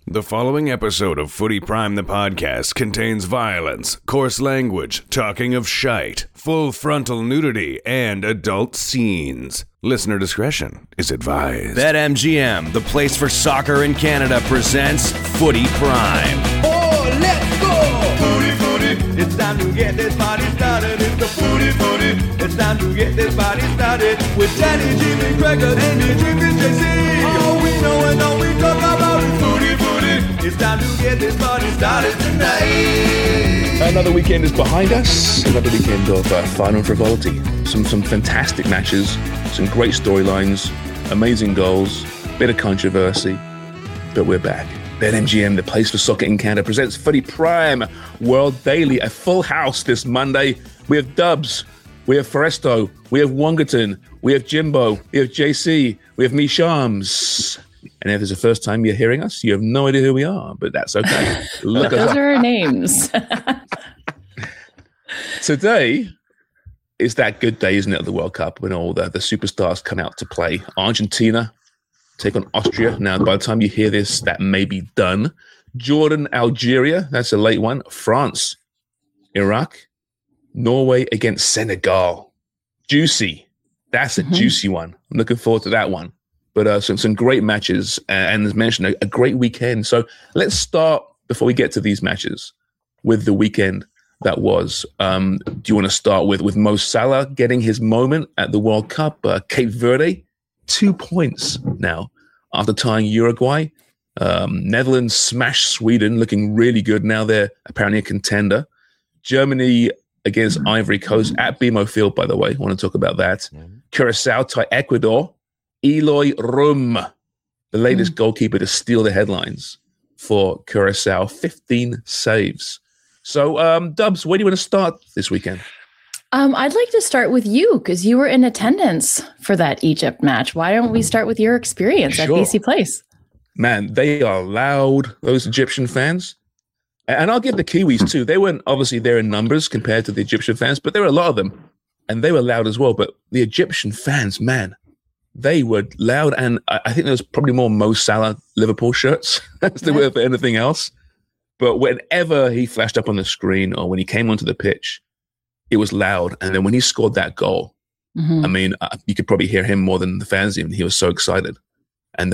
The following episode of Footy Prime the podcast contains violence, coarse language, talking of shite, full frontal nudity, and adult scenes. Listener discretion is advised. BetMGM, the place for soccer in Canada, presents Footy Prime. Oh, let's go! Footy, footy, it's time to get this party started. It's the footy, footy, it's time to get this party started. With Danny, Jimmy, Gregor, Andy, Jimmy, JC. Oh, we know and all we talk about is footy, footy. It's time to get this party started tonight. Another weekend is behind us. Another weekend of final frivolity. Some fantastic matches, some great storylines, amazing goals, bit of controversy, but we're back. BetMGM, the place for soccer in Canada, presents Footy Prime World Daily. A full house this Monday. We have Dubs, we have Foresto, we have Wongerton, we have Jimbo, we have JC, we have me Shams. And if it's the first time you're hearing us, you have no idea who we are, but that's okay. Look Those are our names. Today is that good day, isn't it, of the World Cup, when all the superstars come out to play. Argentina take on Austria. Now, by the time you hear this, that may be done. Jordan, Algeria, that's a late one. France, Iraq, Norway against Senegal. Juicy. That's a juicy one. I'm looking forward to that one. But some great matches, and as mentioned, a great weekend. So let's start, before we get to these matches, with the weekend that was. Do you want to start with Mo Salah getting his moment at the World Cup? Cape Verde, 2 points now after tying Uruguay. Netherlands smashed Sweden, looking really good. Now they're apparently a contender. Germany against Ivory Coast at BMO Field, by the way. I want to talk about that. Curacao tie Ecuador. Eloy Rum, the latest goalkeeper to steal the headlines for Curacao, 15 saves. So, Dubs, where do you want to start this weekend? I'd like to start with you because you were in attendance for that Egypt match. Why don't we start with your experience at BC Place? Man, they are loud, those Egyptian fans. And I'll give the Kiwis too. They weren't obviously there in numbers compared to the Egyptian fans, but there were a lot of them. And they were loud as well. But the Egyptian fans, man, they were loud, and I think there was probably more Mo Salah Liverpool shirts as there were for anything else. But whenever he flashed up on the screen or when he came onto the pitch, it was loud. And then when he scored that goal, I mean, you could probably hear him more than the fans even. He was so excited. And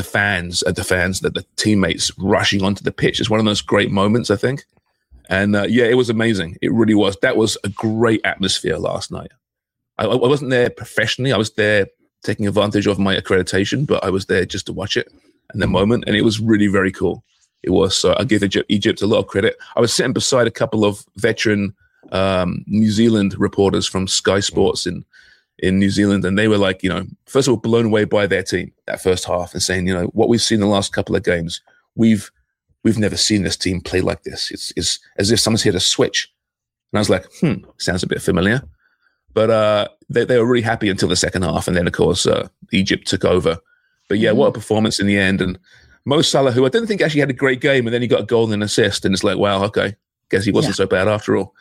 the teammates rushing onto the pitch. It's one of those great moments, I think. And it was amazing. It really was. That was a great atmosphere last night. I wasn't there professionally. I was there taking advantage of my accreditation, but I was there just to watch it in the moment, and it was really very cool. It was. So I give Egypt a lot of credit. I was sitting beside a couple of veteran New Zealand reporters from Sky Sports in New Zealand, and they were like, first of all, blown away by their team that first half, and saying, what we've seen the last couple of games, we've never seen this team play like this. It's as if someone's hit a switch. And I was like, sounds a bit familiar. But they were really happy until the second half. And then, of course, Egypt took over. But yeah, what a performance in the end. And Mo Salah, who I didn't think actually had a great game, and then he got a goal and an assist. And it's like, wow, okay, guess he wasn't so bad after all.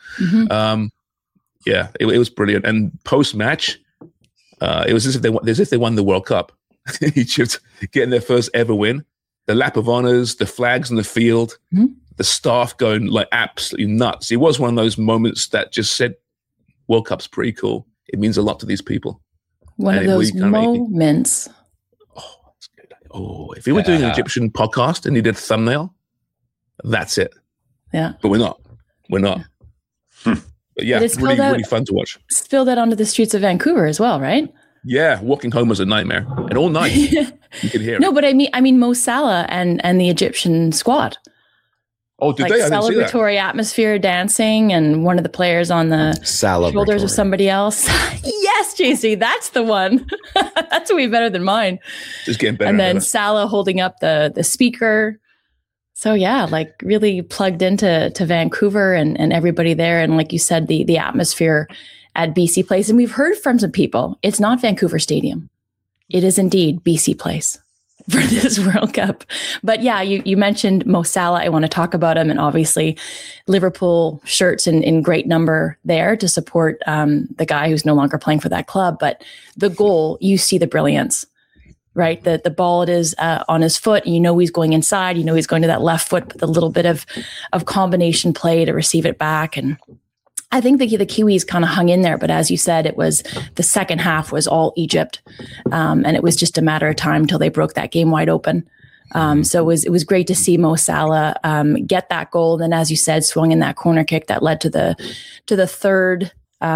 It was brilliant. And post-match, it was as if they won the World Cup. Egypt getting their first ever win. The lap of honors, the flags on the field, the staff going like absolutely nuts. It was one of those moments that just said, World Cup's pretty cool. It means a lot to these people. One of those moments. That's good. If we were doing an Egyptian podcast and you did a thumbnail, that's it. Yeah. But we're not. But yeah, it's really fun to watch. Spilled out onto the streets of Vancouver as well, right? Yeah, walking home was a nightmare. And all night, you could hear it. No, but I mean Mo Salah and the Egyptian squad. Oh, did they? I didn't see that. Celebratory atmosphere, dancing, and one of the players on the shoulders of somebody else. Yes, JC, that's the one. That's way better than mine. Just getting better. And then Salah holding up the speaker. So yeah, like really plugged into Vancouver and everybody there. And like you said, the atmosphere at BC Place. And we've heard from some people, it's not Vancouver Stadium. It is indeed BC Place for this World Cup. But yeah, you mentioned Mo Salah. I want to talk about him, and obviously Liverpool shirts in great number there to support the guy who's no longer playing for that club. But the goal, you see the brilliance. right? The ball it is on his foot, and he's going inside, he's going to that left foot, but the little bit of combination play to receive it back. And I think the Kiwis kind of hung in there, but as you said, it was the second half was all Egypt, and it was just a matter of time till they broke that game wide open. So it was great to see Mo Salah get that goal, and then, as you said, swung in that corner kick that led to the third.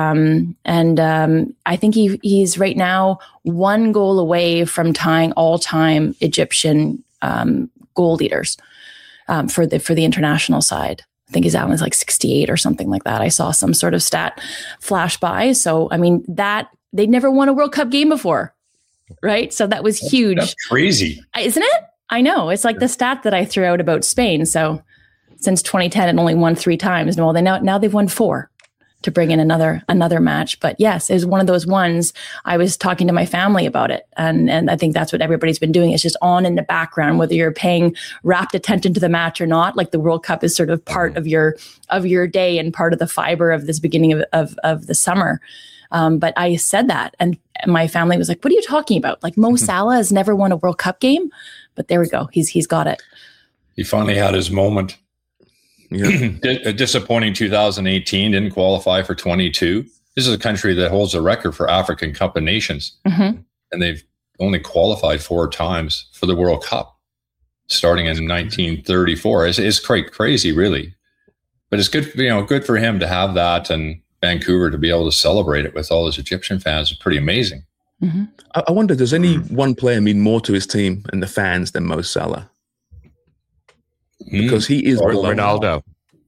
I think he's right now one goal away from tying all-time Egyptian goal leaders for the international side. I think his out was like 68 or something like that. I saw some sort of stat flash by. So, I mean, that they'd never won a World Cup game before, right? So that was huge. That's crazy. Isn't it? I know. It's like the stat that I threw out about Spain. So since 2010, it only won 3 times. Well, now they've won 4 to bring in another match. But yes, it was one of those ones. I was talking to my family about it. And I think that's what everybody's been doing. It's just on in the background, whether you're paying rapt attention to the match or not. Like the World Cup is sort of part of your day and part of the fiber of this beginning of the summer. But I said that, and my family was like, what are you talking about? Like Mo Salah has never won a World Cup game, but there we go. He's got it. He finally had his moment. Yeah. A disappointing 2018, didn't qualify for 22. This is a country that holds a record for African Cup of Nations. And they've only qualified 4 times for the World Cup, starting in 1934. It's quite crazy, really. But it's good, good for him to have that, and Vancouver to be able to celebrate it with all his Egyptian fans is pretty amazing. I wonder, does any one player mean more to his team and the fans than Mo Salah? Because he is Ronaldo.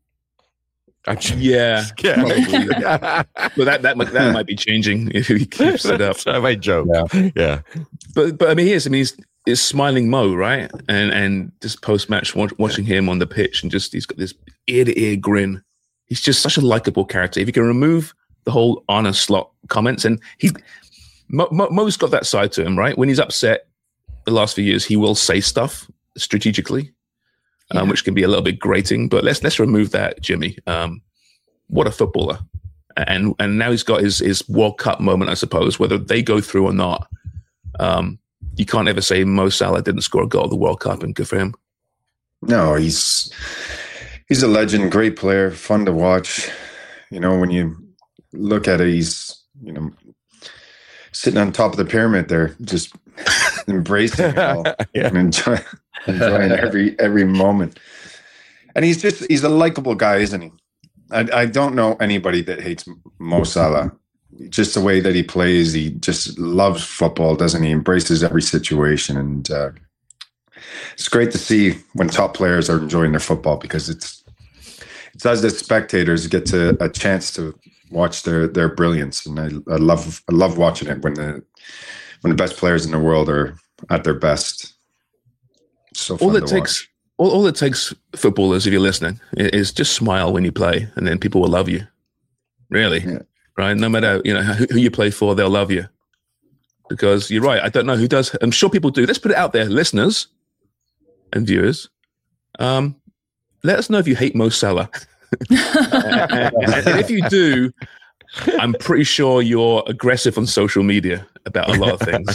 Yeah. But that might be changing if he keeps it up. I might joke. Yeah. But I mean, he's smiling Mo, right? And just post-match watching him on the pitch, and just he's got this ear-to-ear grin. He's just such a likable character. If you can remove the whole Arne Slot comments, and Mo's got that side to him, right? When he's upset the last few years, he will say stuff strategically. Which can be a little bit grating, but let's remove that, Jimmy. What a footballer. And now he's got his World Cup moment, I suppose, whether they go through or not. You can't ever say Mo Salah didn't score a goal at the World Cup, and good for him. No, he's a legend, great player, fun to watch. When you look at it, he's, sitting on top of the pyramid there, just embracing it all and enjoying every moment. And he's a likable guy, isn't he? I don't know anybody that hates Mo Salah. Just the way that he plays, he just loves football, doesn't he? Embraces every situation, and it's great to see when top players are enjoying their football, because it's as the spectators get a chance to watch their brilliance, and I love watching it when the best players in the world are at their best. So fun to watch. All it takes, footballers, if you're listening, is just smile when you play, and then people will love you. Really, right? No matter who you play for, they'll love you. Because you're right. I don't know who does. I'm sure people do. Let's put it out there, listeners and viewers. Let us know if you hate Mo Salah. And if you do, I'm pretty sure you're aggressive on social media about a lot of things.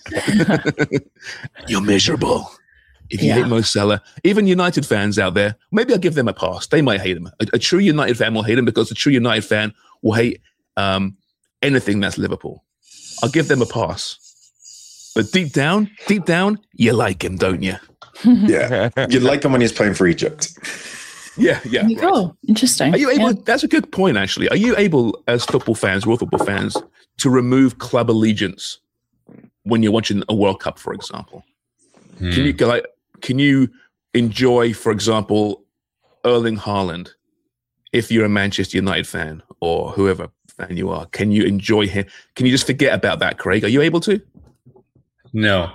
You're miserable. If you hate Mo Salah, even United fans out there, maybe I'll give them a pass. They might hate him. A true United fan will hate him, because a true United fan will hate anything that's Liverpool. I'll give them a pass. But deep down, you like him, don't you? Yeah. You like him when he's playing for Egypt. Yeah. There you go. Interesting. Are you able? That's a good point, actually. Are you able, as football fans, World Football fans, to remove club allegiance when you're watching a World Cup, for example? Can you enjoy, for example, Erling Haaland if you're a Manchester United fan, or whoever fan you are? Can you enjoy him? Can you just forget about that, Craig? Are you able to? No.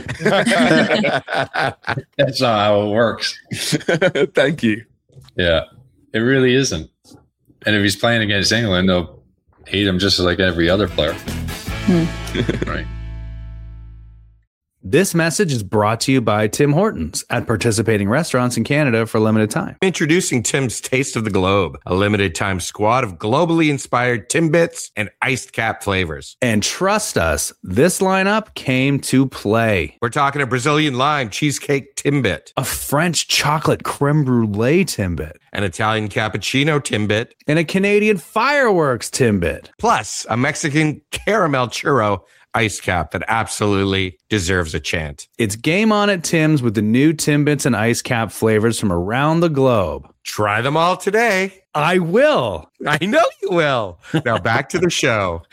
That's not how it works. Thank you. Yeah, it really isn't. And if he's playing against England, they'll hate him just like every other player. Right. This message is brought to you by Tim Hortons at participating restaurants in Canada for a limited time. Introducing Tim's Taste of the Globe, a limited time squad of globally inspired Timbits and iced cap flavors. And trust us, this lineup came to play. We're talking a Brazilian lime cheesecake Timbit, A French chocolate creme brulee Timbit, an Italian cappuccino Timbit, and a Canadian fireworks Timbit. plus a Mexican caramel churro ice cap that absolutely deserves a chant. It's game on at Tim's with the new Timbits and ice cap flavors from around the globe. Try them all today. I will. I know you will. Now back to the show.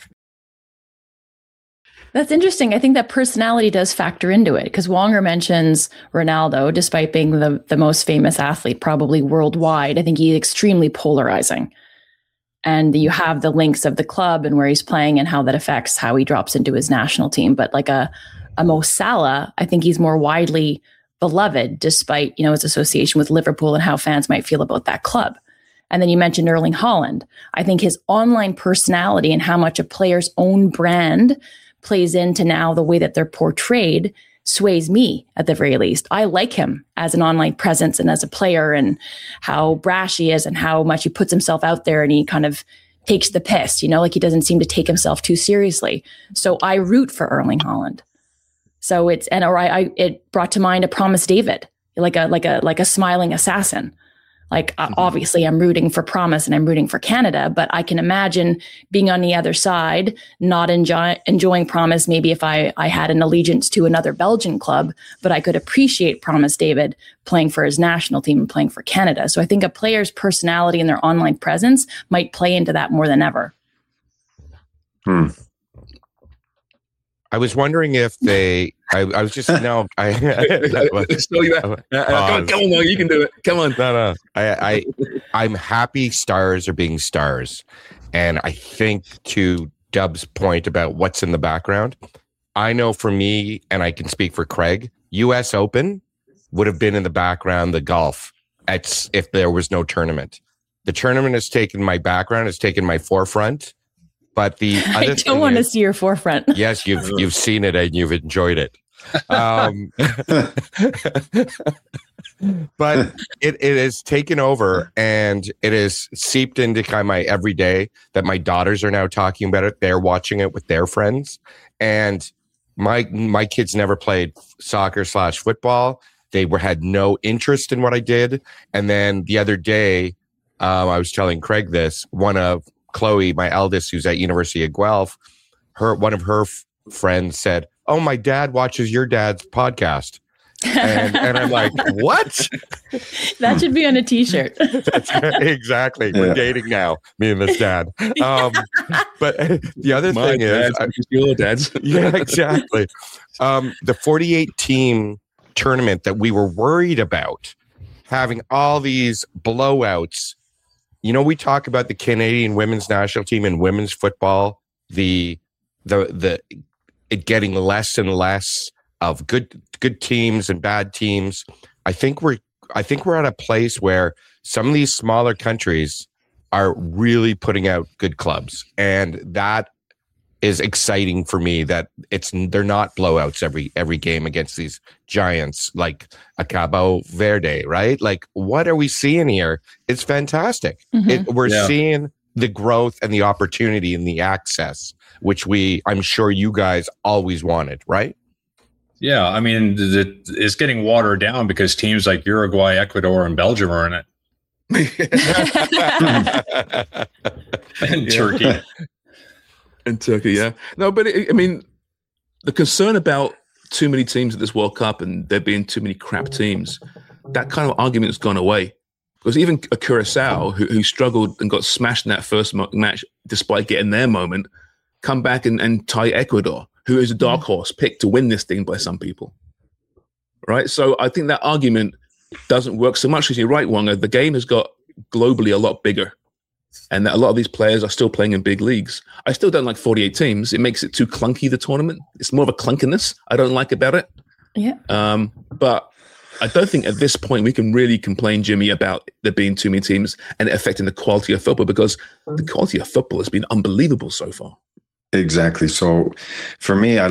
That's interesting. I think that personality does factor into it because Wonger mentions Ronaldo, despite being the most famous athlete probably worldwide. I think he's extremely polarizing. And you have the links of the club and where he's playing and how that affects how he drops into his national team. But like a Mo Salah, I think he's more widely beloved despite, his association with Liverpool and how fans might feel about that club. And then you mentioned Erling Haaland. I think his online personality and how much a player's own brand plays into now the way that they're portrayed sways me at the very least. I like him as an online presence and as a player and how brash he is and how much he puts himself out there and he kind of takes the piss, like he doesn't seem to take himself too seriously. So I root for Erling Haaland. So it brought to mind a Promise David, like a smiling assassin. Like obviously I'm rooting for Promise and I'm rooting for Canada, but I can imagine being on the other side, not enjoying Promise. Maybe if I had an allegiance to another Belgian club, but I could appreciate Promise David playing for his national team and playing for Canada. So I think a player's personality and their online presence might play into that more than ever. I was wondering if they. I was just no. Come on, you can do it. Come on. No. I'm happy stars are being stars, and I think to Dub's point about what's in the background, I know for me, and I can speak for Craig. U.S. Open would have been in the background. The golf, if there was no tournament. The tournament has taken my background. Has taken my forefront. But the other I don't want to see your forefront. Yes, you've seen it and you've enjoyed it. But it has taken over and it has seeped into kind of my everyday that my daughters are now talking about it. They're watching it with their friends. And my kids never played soccer / football. They had no interest in what I did. And then the other day, I was telling Craig this, one of Chloe, my eldest, who's at University of Guelph, one of her friends said, "Oh, my dad watches your dad's podcast." And I'm like, what? That should be on a t-shirt. Exactly. We're dating now, me and this dad. But the other thing is your dad's. Yeah, exactly. The 48 team tournament that we were worried about having all these blowouts. We talk about the Canadian women's national team and women's football, it getting less and less of good teams and bad teams. I think we're at a place where some of these smaller countries are really putting out good clubs, and that is exciting for me. That they're not blowouts every game against these giants like a Cabo Verde, right? Like, what are we seeing here? It's fantastic. Mm-hmm. We're seeing the growth and the opportunity and the access, which I'm sure you guys always wanted, right? Yeah, I mean, it's getting watered down because teams like Uruguay, Ecuador, and Belgium are in it. And Turkey. And Turkey, yeah. No, but the concern about too many teams at this World Cup and there being too many crap teams, that kind of argument has gone away. Because even a Curacao, who struggled and got smashed in that first match, despite getting their moment, come back and tie Ecuador, who is a dark horse picked to win this thing by some people. Right? So I think that argument doesn't work so much, because you're right, Wonger. The game has got globally a lot bigger. And that a lot of these players are still playing in big leagues. I still don't like 48 teams. It makes it too clunky, the tournament. It's more of a clunkiness I don't like about it. Yeah. But I don't think at this point we can really complain, Jimmy, about there being too many teams and it affecting the quality of football, because the quality of football has been unbelievable so far. Exactly. So for me, I love it.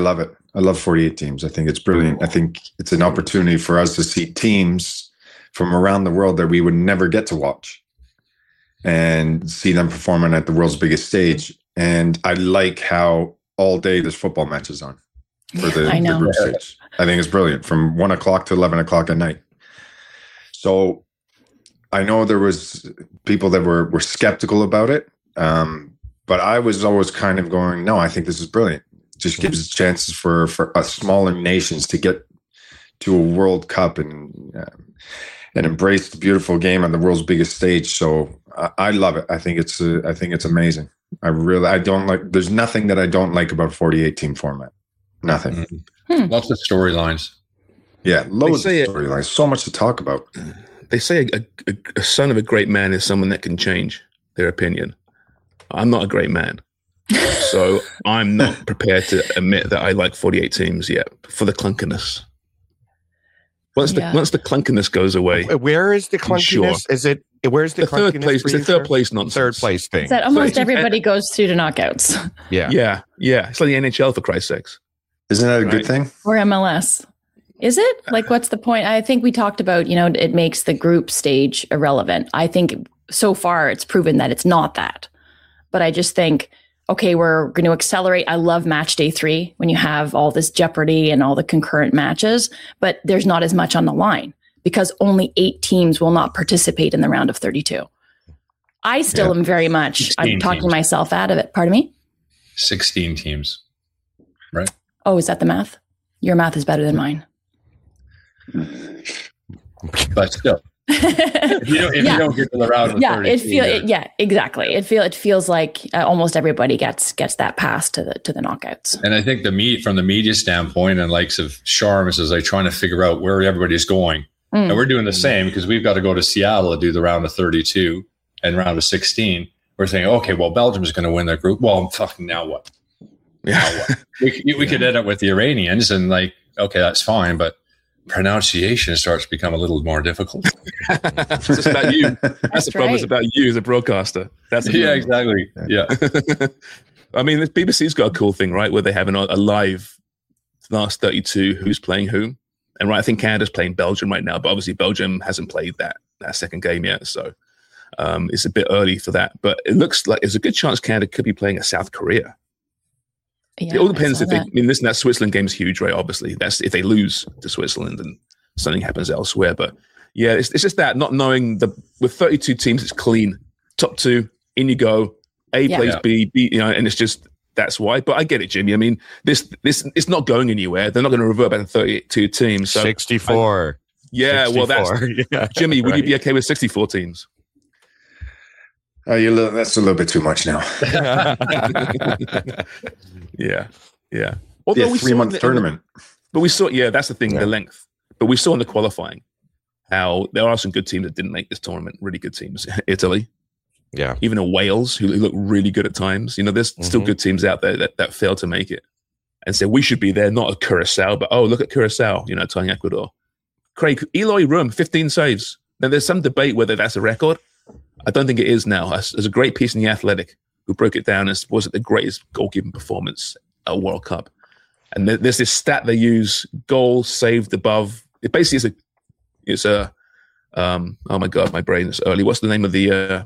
I love 48 teams. I think it's brilliant. I think it's an opportunity for us to see teams from around the world that we would never get to watch and see them performing at the world's biggest stage. And I like how all day there's football matches on for the group stage. I think it's brilliant from 1 o'clock to 11 o'clock at night. So I know there was people that were skeptical about it. But I was always kind of going, no, I think this is brilliant. Just gives chances for us smaller nations to get to a World Cup and embrace the beautiful game on the world's biggest stage. So I love it. I think it's amazing. I don't like. There's nothing that I don't like about 48 team format. Nothing. Lots of storylines. Yeah, loads of storylines. So much to talk about. They say a son of a great man is someone that can change their opinion. I'm not a great man, so I'm not prepared to admit that I like 48 teams yet for the clunkiness. Once the clunkiness goes away, where is the clunkiness? Sure. Is it where's the third place? It's the third place nonsense. Third place thing. That almost everybody goes through to knockouts. Yeah. It's like the NHL for Christ's sakes. Isn't that a good thing? Or MLS. Is it? Like, what's the point? I think we talked about, it makes the group stage irrelevant. I think so far it's proven that it's not that. But I just think, okay, we're going to accelerate. I love match day 3 when you have all this jeopardy and all the concurrent matches, but there's not as much on the line because only 8 teams will not participate in the round of 32. I still am very much, I'm talking myself out of it. Pardon me? 16 teams, right? Oh, is that the math? Your math is better than mine. But still. If you don't get to the round of 32, exactly. It feels like almost everybody gets that pass to the knockouts. And I think from the media standpoint and likes of Sharms is like trying to figure out where everybody's going. And we're doing the same because we've got to go to Seattle to do the round of 32 and round of 16. We're saying, okay, well, Belgium's going to win their group. Well, fucking now what? Now what? We could end up with the Iranians and like, okay, that's fine, but pronunciation starts to become a little more difficult. It's just about you. That's the problem. It's about you as a broadcaster. Exactly. Yeah. I mean, the BBC's got a cool thing, right? Where they have a live last 32 who's playing whom. And I think Canada's playing Belgium right now, but obviously Belgium hasn't played that second game yet. So it's a bit early for that. But it looks like there's a good chance Canada could be playing a South Korea. Yeah, it all depends that Switzerland game's huge, right? Obviously, that's if they lose to Switzerland and something happens elsewhere. But yeah, it's just that not knowing with 32 teams, it's clean. Top 2, in you go. A plays B, and it's just that's why. But I get it, Jimmy. I mean, this it's not going anywhere. They're not going to revert back to 32 teams. So 64. 64. Well, that's Jimmy. Would you be okay with 64 teams? Oh, that's a little bit too much now. Yeah. Although 3-month tournament. But we saw, that's the thing, the length. But we saw in the qualifying how there are some good teams that didn't make this tournament, really good teams. Italy. Yeah. Even a Wales, who look really good at times. There's still good teams out there that fail to make it. And so we should be there, not a Curacao, but look at Curacao, tying Ecuador. Craig, Eloy Room, 15 saves. Now there's some debate whether that's a record. I don't think it is now. There's a great piece in The Athletic who broke it down as was it the greatest goalkeeping performance at a World Cup. And there's this stat they use, goal saved above. It basically is a oh my God, my brain is early. What's the name of the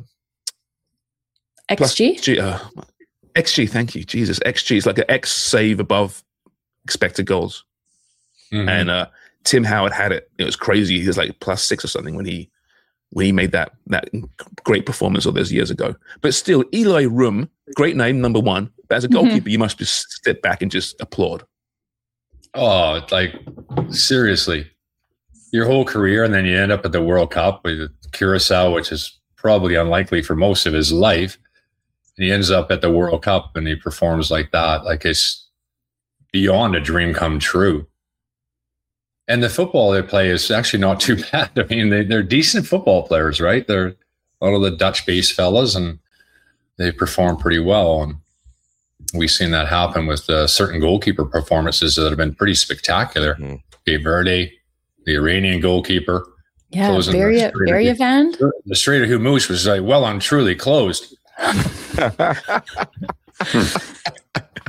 XG? XG, thank you. Jesus, XG is like an X save above expected goals. Mm-hmm. And Tim Howard had it. It was crazy. He was like +6 or something when he made that great performance all those years ago. But still, Eloy Room, great name, number 1. But as a goalkeeper, you must just step back and just applaud. Oh, like, seriously. Your whole career, and then you end up at the World Cup with Curacao, which is probably unlikely for most of his life. And he ends up at the World Cup, and he performs like that. Like, it's beyond a dream come true. And the football they play is actually not too bad. I mean, they're decent football players, right? They're a lot of the Dutch-based fellas, and they perform pretty well. And we've seen that happen with certain goalkeeper performances that have been pretty spectacular. Mm-hmm. Cape Verde, the Iranian goalkeeper. Yeah, Berjevan. The Strait of Hormuz was like well and truly closed.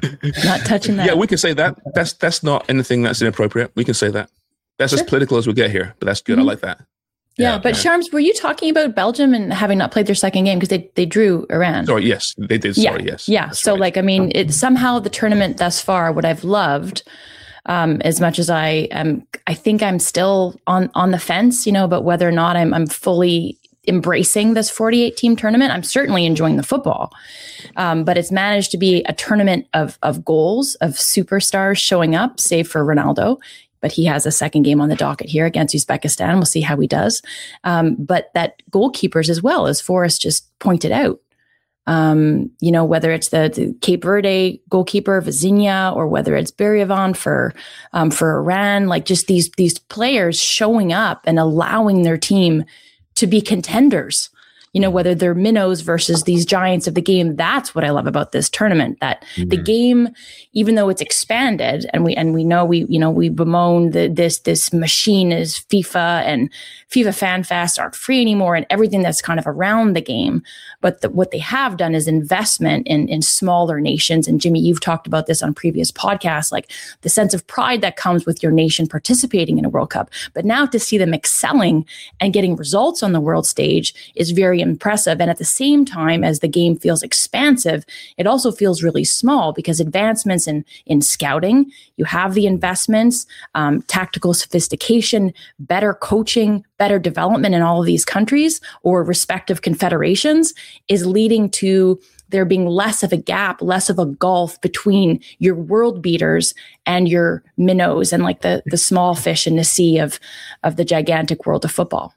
Not touching that. Yeah, we can say that. That's not anything that's inappropriate. We can say that. That's as political as we get here, but that's good. I like that. Yeah, but Sharms, were you talking about Belgium and having not played their second game because they drew Iran? Sorry, yes, they did. Sorry, yes. Yeah. That's So, right. like, I mean, it somehow the tournament thus far, what I've loved, as much as I think I'm still on the fence, about whether or not I'm fully embracing this 48 team tournament. I'm certainly enjoying the football, but it's managed to be a tournament of goals, of superstars showing up, save for Ronaldo. But he has a second game on the docket here against Uzbekistan. We'll see how he does. But that goalkeepers as well, as Forrest just pointed out, whether it's the Cape Verde goalkeeper Vizinha or whether it's Beryavan for Iran, like just these players showing up and allowing their team to be contenders. Whether they're minnows versus these giants of the game. That's what I love about this tournament, that the game, even though it's expanded and we know we bemoan this machine is FIFA, and FIFA Fan Fest aren't free anymore and everything that's kind of around the game. But what they have done is investment in smaller nations. And Jimmy, you've talked about this on previous podcasts, like the sense of pride that comes with your nation participating in a World Cup. But now to see them excelling and getting results on the world stage is very impressive. And at the same time, as the game feels expansive, it also feels really small because advancements in scouting, you have the investments, tactical sophistication, better coaching, better development in all of these countries or respective confederations is leading to there being less of a gap, less of a gulf between your world beaters and your minnows and like the small fish in the sea of the gigantic world of football.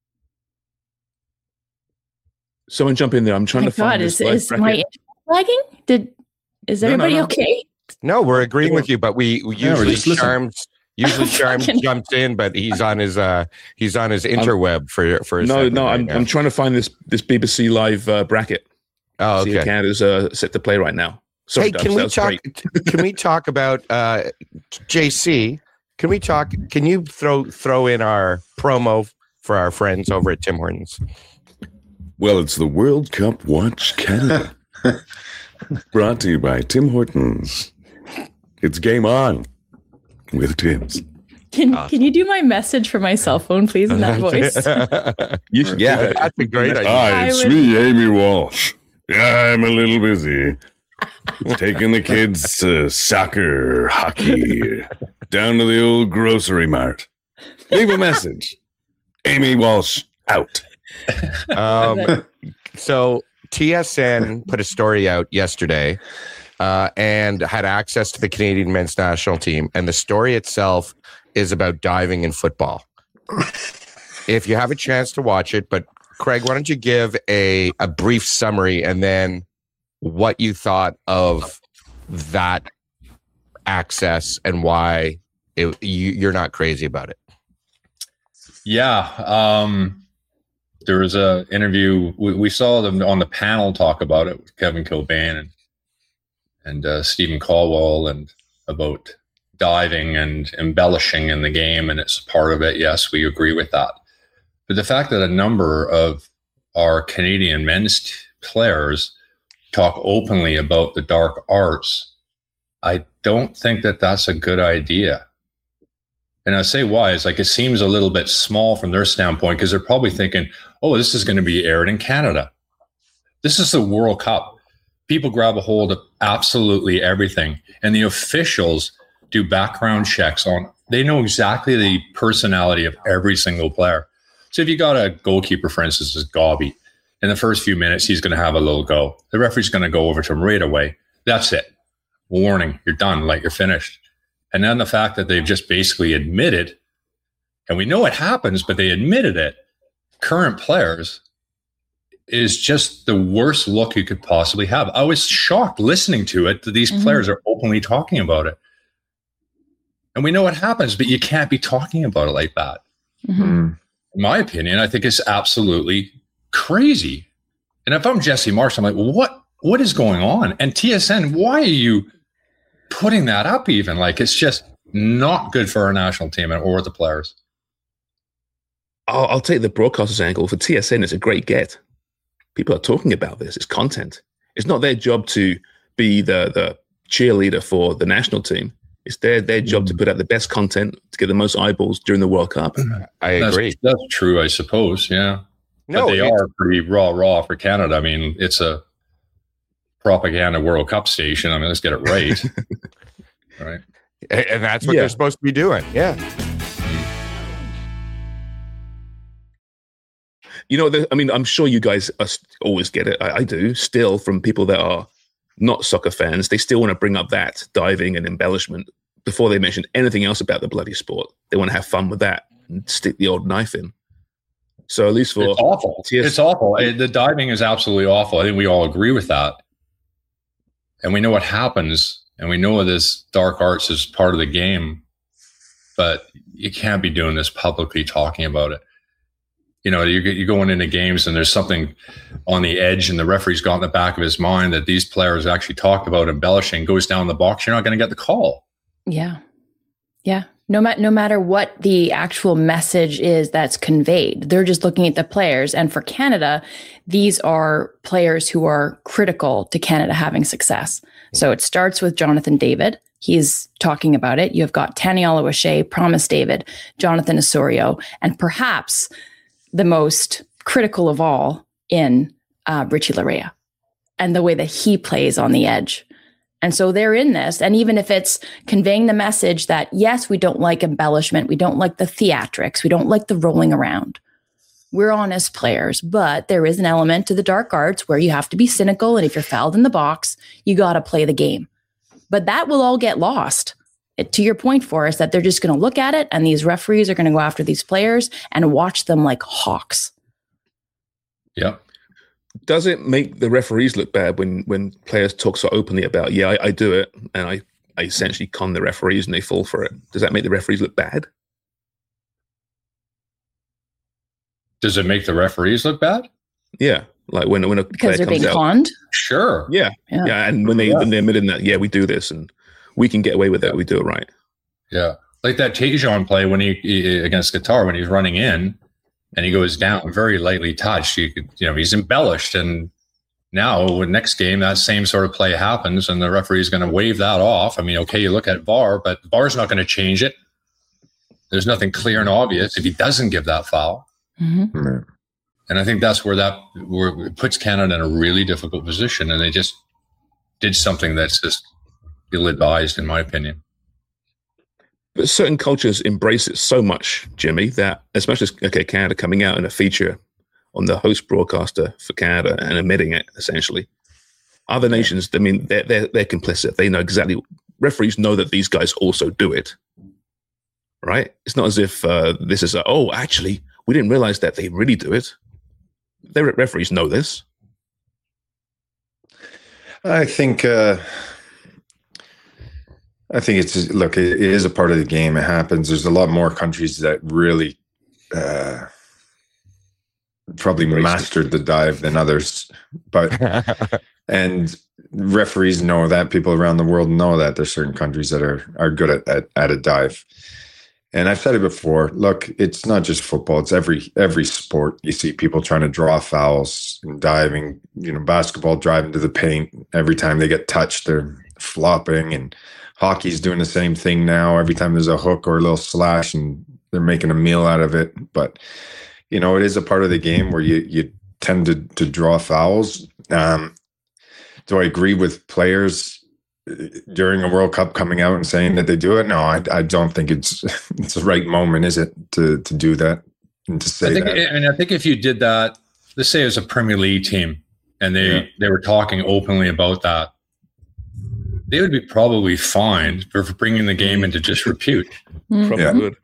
Someone jump in there. I'm trying to find this. Is my lagging? Is everybody okay? No, we're agreeing with you, but we usually Sharms jumps in, but he's on his interweb for his I'm trying to find this BBC Live bracket. Oh, okay. Canada's set to play right now. Sorry, hey, Dubs, can we talk about JC? Can you throw in our promo for our friends over at Tim Hortons? Well, it's the World Cup Watch Canada. Brought to you by Tim Hortons. It's game on with Tim's. Can you do my message for my cell phone, please, in that voice? That's a great idea. Hi, it's me, Amy Walsh. Yeah, I'm a little busy. Taking the kids to soccer, hockey, down to the old grocery mart. Leave a message. Amy Walsh out. So TSN put a story out yesterday and had access to the Canadian men's national team. And the story itself is about diving in football. If you have a chance to watch it, but Craig, why don't you give a brief summary and then what you thought of that access and why you're not crazy about it? Yeah. There was an interview. We saw them on the panel talk about it with Kevin Kilbane and Stephen Caldwell and about diving and embellishing in the game. And it's part of it. Yes, we agree with that. But the fact that a number of our Canadian men's players talk openly about the dark arts, I don't think that that's a good idea. And I say why is like it seems a little bit small from their standpoint because they're probably thinking, oh, this is going to be aired in Canada. This is the World Cup. People grab a hold of absolutely everything. And the officials do background checks on, they know exactly the personality of every single player. So if you got a goalkeeper, for instance, is Gobby, in the first few minutes, he's going to have a little go. The referee's going to go over to him right away. That's it. Warning, you're done, like you're finished. And then the fact that they've just basically admitted, and we know it happens, but they admitted it, current players, is just the worst look you could possibly have. I was shocked listening to it that these players are openly talking about it. And we know it happens, but you can't be talking about it like that. Mm-hmm. In my opinion, I think it's absolutely crazy. And if I'm Jesse Marsh, I'm like, well, what is going on? And TSN, why are you putting that up even? Like, it's just not good for our national team or the players. I'll take the broadcaster's angle. For TSN, it's a great get. People are talking about this. It's content. It's not their job to be the cheerleader for the national team. It's their job to put out the best content to get the most eyeballs during the World Cup. I agree. That's true, I suppose. Yeah. No, but they are pretty raw for Canada. I mean, it's a propaganda World Cup station. I mean, let's get it right. Right. And that's what they're supposed to be doing. Yeah. You know, I mean, I'm sure you guys always get it. I do still from people that are not soccer fans. They still want to bring up that diving and embellishment before they mention anything else about the bloody sport. They want to have fun with that and stick the old knife in. So at least for it's awful. It's awful. The diving is absolutely awful. I think we all agree with that. And we know what happens, and we know this dark arts is part of the game, but you can't be doing this publicly, talking about it. You know, you're going into games and there's something on the edge and the referee's got in the back of his mind that these players actually talked about embellishing, goes down the box, you're not going to get the call. Yeah. Yeah. No matter what the actual message is that's conveyed, they're just looking at the players. And for Canada, these are players who are critical to Canada having success. So it starts with Jonathan David. He's talking about it. You've got Taniela O'Shea, Promise David, Jonathan Osorio, and perhaps the most critical of all in Richie Laryea and the way that he plays on the edge. And so they're in this. And even if it's conveying the message that, yes, we don't like embellishment, we don't like the theatrics, we don't like the rolling around. We're honest players, but there is an element to the dark arts where you have to be cynical. And if you're fouled in the box, you got to play the game. But that will all get lost. To your point, Forrest, that they're just going to look at it and these referees are going to go after these players and watch them like hawks. Yeah. Does it make the referees look bad when players talk so openly about, I do it, and I essentially con the referees and they fall for it? Does that make the referees look bad? Does it make the referees look bad? Yeah. Like when a because player they're being comes out, conned? Sure. Yeah. And when they're admitting that, we do this and we can get away with that. We do it right. Yeah. Like that Tejan play when he against Qatar, when he's running in and he goes down very lightly touched, he's embellished. And now with next game, that same sort of play happens and the referee is going to wave that off. I mean, okay, you look at VAR, but VAR's not going to change it. There's nothing clear and obvious if he doesn't give that foul. Mm-hmm. And I think that's where it puts Canada in a really difficult position. And they just did something that's just ill-advised, in my opinion. But certain cultures embrace it so much, Jimmy, that as much as Canada coming out in a feature on the host broadcaster for Canada and admitting it, essentially, other nations, I mean, they're complicit. They know exactly. Referees know that these guys also do it, right? It's not as if this is actually, we didn't realize that they really do it. The referees know this. I think it's look. It is a part of the game. It happens. There's a lot more countries that really probably mastered the dive than others, but and referees know that. People around the world know that. There's certain countries that are good at a dive. And I've said it before. Look, it's not just football. It's every sport. You see people trying to draw fouls and diving. Basketball driving to the paint. Every time they get touched, they're flopping. And hockey's doing the same thing now. Every time there's a hook or a little slash, and they're making a meal out of it. But it is a part of the game where you tend to draw fouls. Do I agree with players during a World Cup coming out and saying that they do it? No, I don't think it's the right moment, is it, to do that and to say that? I think if you did that, let's say it was a Premier League team and they were talking openly about that, they would be probably fined for bringing the game into disrepute. Probably would.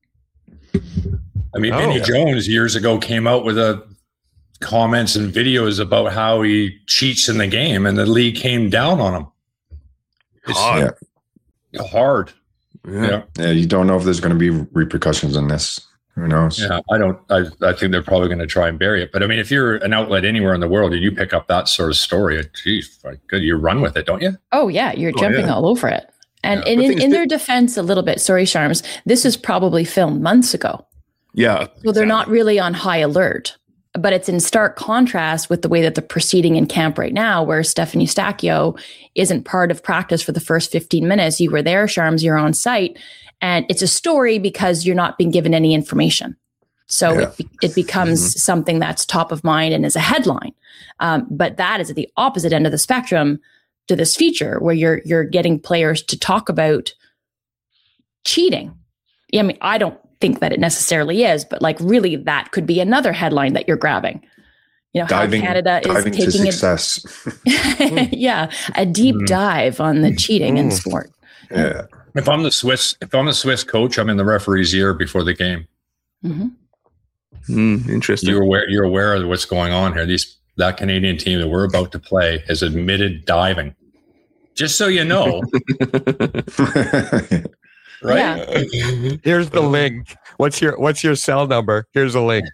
I mean, Vinnie Jones years ago came out with comments and videos about how he cheats in the game, and the league came down on him. It's hard. Yeah. You don't know if there's going to be repercussions in this. Who knows? Yeah, I think they're probably going to try and bury it. But I mean, if you're an outlet anywhere in the world and you pick up that sort of story, geez, good, you run with it, don't you? Oh yeah, you're jumping all over it. And in their defense, a little bit. Sorry, Sharms. This is probably filmed months ago. Yeah. So they're not really on high alert. But it's in stark contrast with the way that they're proceeding in camp right now, where Stephen Eustáquio isn't part of practice for the first 15 minutes. You were there, Sharms, you're on site. And it's a story because you're not being given any information. So it becomes something that's top of mind and is a headline. But that is at the opposite end of the spectrum to this feature, where you're getting players to talk about cheating. I mean, I don't think that it necessarily is, but like really that could be another headline that you're grabbing. You know, diving, how Canada is taking to success. A deep dive on the cheating in sport. Yeah. If I'm the Swiss coach, I'm in the referee's ear before the game. Interesting. You're aware of what's going on here. That Canadian team that we're about to play has admitted diving. Just so you know. Right? Yeah. Here's the link. What's your cell number? Here's a link.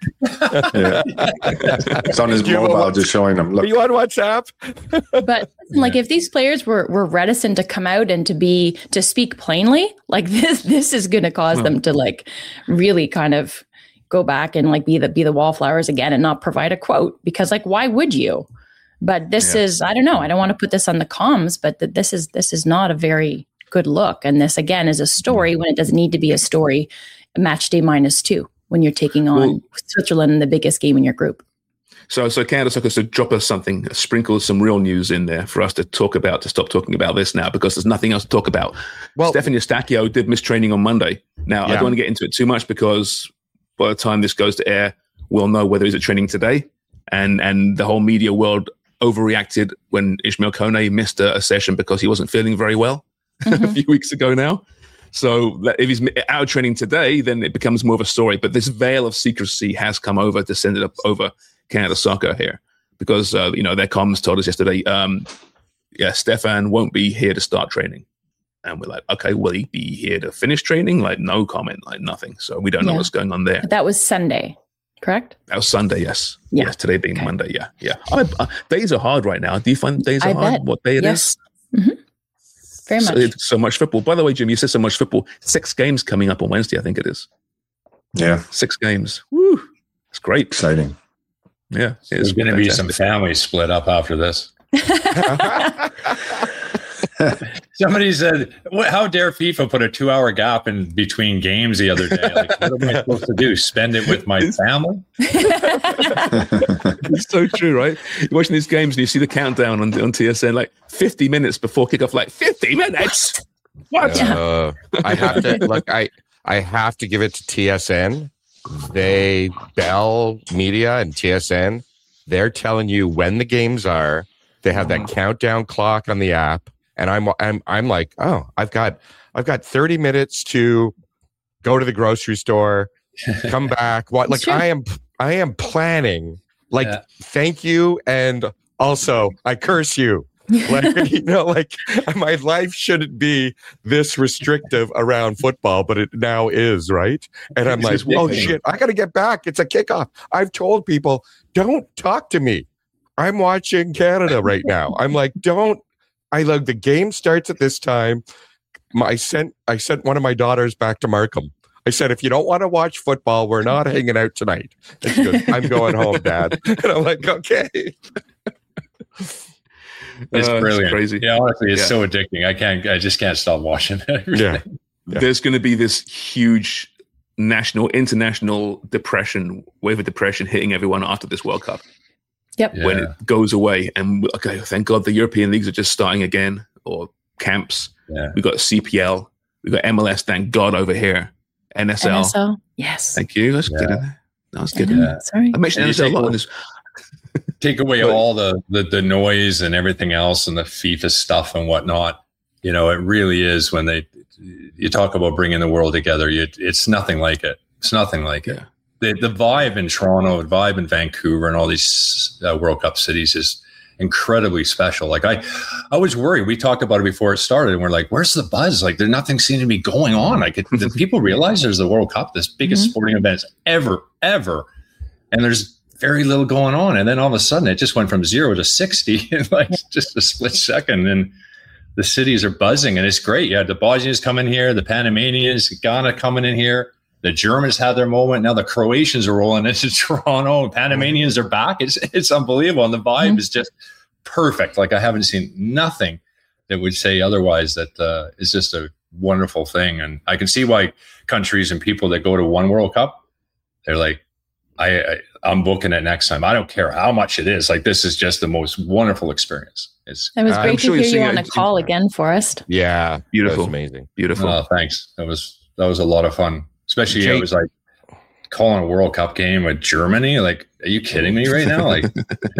It's on his mobile, just showing him. Look. Are you on WhatsApp? But like, if these players were reticent to come out and to speak plainly, like this is going to cause them to like really kind of go back and like be the wallflowers again and not provide a quote, because like, why would you? But this is, I don't know. I don't want to put this on the comms, but this is not a very good look. And this again is a story when it doesn't need to be a story. Match day -2 when you're taking on Switzerland in the biggest game in your group. So Canada Soccer, so drop us something, sprinkle some real news in there for us to talk about, to stop talking about this now, because there's nothing else to talk about. Well, Stephen Eustáquio did miss training on Monday. Now, I don't want to get into it too much, because by the time this goes to air, we'll know whether he's at training today. And the whole media world overreacted when Ishmael Kone missed a session because he wasn't feeling very well a few weeks ago now. So if he's out of training today, then it becomes more of a story. But this veil of secrecy has come over, descended up over Canada Soccer here, because their comms told us yesterday, Stefan won't be here to start training, and we're like, okay, will he be here to finish training? Like, no comment, like nothing. So we don't know what's going on there. But that was Sunday, correct? That was Sunday, yes. Yeah. Yes, today being Monday, yeah. Days are hard right now. Do you find days are hard? What day it is? Mm-hmm. Very much. So much football. By the way, Jim, you said so much football. 6 games coming up on Wednesday, I think it is. Yeah. 6 games. Woo! It's great. Exciting. Yeah. There's going to be some families split up after this. Somebody said, how dare FIFA put a 2-hour gap in between games the other day? Like, what am I supposed to do? Spend it with my family? It's so true, right? You're watching these games and you see the countdown on TSN, like 50 minutes before kickoff, like 50 minutes? What? I have to look. I have to give it to TSN. Bell Media and TSN, they're telling you when the games are. They have that countdown clock on the app. And I'm like, oh, I've got 30 minutes to go to the grocery store, come back. What? Like, sure. I am planning. Like, thank you, and also I curse you. Like, my life shouldn't be this restrictive around football, but it now is, right? And I'm like, oh shit, I got to get back. It's a kickoff. I've told people, don't talk to me. I'm watching Canada right now. I'm like, don't. The game starts at this time. I sent one of my daughters back to Markham. I said, if you don't want to watch football, we're not hanging out tonight. And she goes, I'm going home, Dad. And I'm like, okay. It's brilliant. It's crazy. Yeah, honestly, it's so addicting. I just can't stop watching it. Yeah. There's going to be this huge international wave of depression hitting everyone after this World Cup. Yep. Yeah. When it goes away, and okay, thank God the European leagues are just starting again, or camps. Yeah. We got CPL, we got MLS. Thank God over here. NSL. Yes. Thank you. Let's get in there. That was good. Yeah. Sorry. I mentioned NSL a lot in this. Take away all the noise and everything else and the FIFA stuff and whatnot. It really is when you talk about bringing the world together. It's nothing like it. It's nothing like it. The vibe in Toronto, the vibe in Vancouver, and all these World Cup cities is incredibly special. Like I was worried. We talked about it before it started, and we're like, "Where's the buzz? Like, there nothing seems to be going on. Like, do people realize there's the World Cup, this biggest sporting event ever, and there's very little going on. And then all of a sudden, it just went from 0 to 60 in like just a split second, and the cities are buzzing, and it's great. Yeah, the Bosnians coming here, the Panamanians, Ghana coming in here. The Germans had their moment. Now the Croatians are rolling into Toronto. Panamanians are back. It's unbelievable. And the vibe is just perfect. Like I haven't seen nothing that would say otherwise. That is just a wonderful thing. And I can see why countries and people that go to one World Cup, they're like, I'm booking it next time. I don't care how much it is. Like, this is just the most wonderful experience. It was great to hear you on a call again, Forrest. Yeah. Beautiful. Amazing. Beautiful. Oh, thanks. That was a lot of fun. Especially it was like calling a World Cup game with Germany. Like, are you kidding me right now? Like,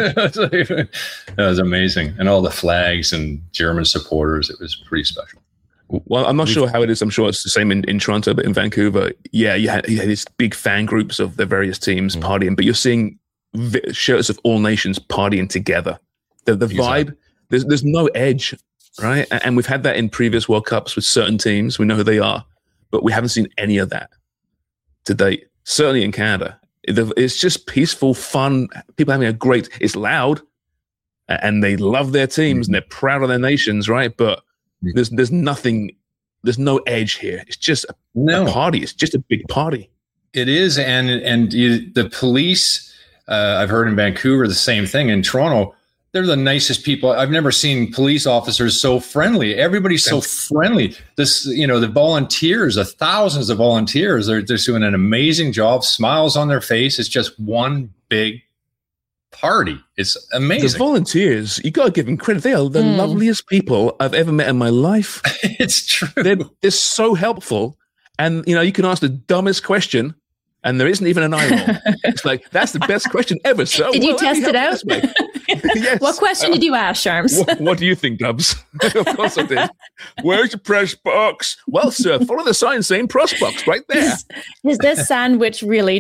that was amazing. And all the flags and German supporters. It was pretty special. Well, I'm not sure how it is. I'm sure it's the same in Toronto, but in Vancouver, yeah, you had these big fan groups of the various teams partying, but you're seeing shirts of all nations partying together. The vibe, there's no edge, right? And we've had that in previous World Cups with certain teams. We know who they are, but we haven't seen any of that to date. Certainly in Canada. It's just peaceful, fun, people having it's loud, and they love their teams and they're proud of their nations, right? But there's nothing, there's no edge here. It's just a party. It's just a big party. It is. And the police, I've heard in Vancouver the same thing. In Toronto, they're the nicest people. I've never seen police officers so friendly. Everybody's so friendly. The volunteers, the thousands of volunteers, they're just doing an amazing job. Smiles on their face. It's just one big party. It's amazing. The volunteers, you got to give them credit. They are the loveliest people I've ever met in my life. It's true. They're so helpful. And, you can ask the dumbest question and there isn't even an eye roll. It's like, that's the best question ever. So, did you test it out? Yes. What question did you ask, Sharms? What do you think, Dubs? Of course I did. Where's your press box? Well, sir, follow the sign saying press box right there. Is this sandwich really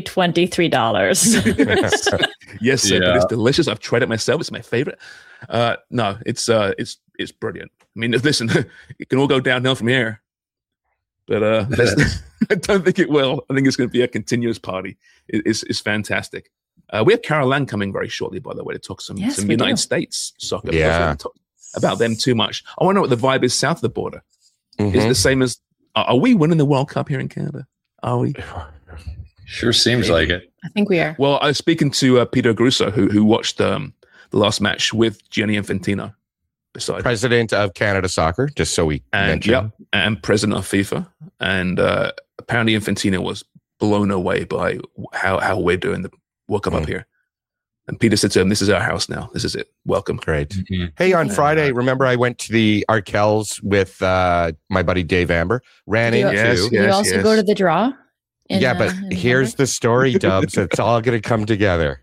$23? Yes, sir, but it's delicious. I've tried it myself. It's my favorite. No, it's brilliant. I mean, listen, it can all go downhill from here. But I don't think it will. I think it's going to be a continuous party. It's fantastic. We have Carol Lang coming very shortly, by the way, to talk some United States soccer. Yeah. We haven't talked about them too much. I want to know what the vibe is south of the border. Is it the same as, are we winning the World Cup here in Canada? Are we? Sure seems like it. I think we are. Well, I was speaking to Peter Grusso, who watched the last match with Gianni Infantino. President of Canada Soccer, just so we mention. Yep, and president of FIFA. And apparently Infantino was blown away by how we're doing the World Cup up here. And Peter said to him, this is our house now. This is it. Welcome. Great. Mm-hmm. Hey, on Friday, remember I went to the Arkells with my buddy Dave Amber. Did you also go to the draw? But here's the story, Dubs. It's all going to come together.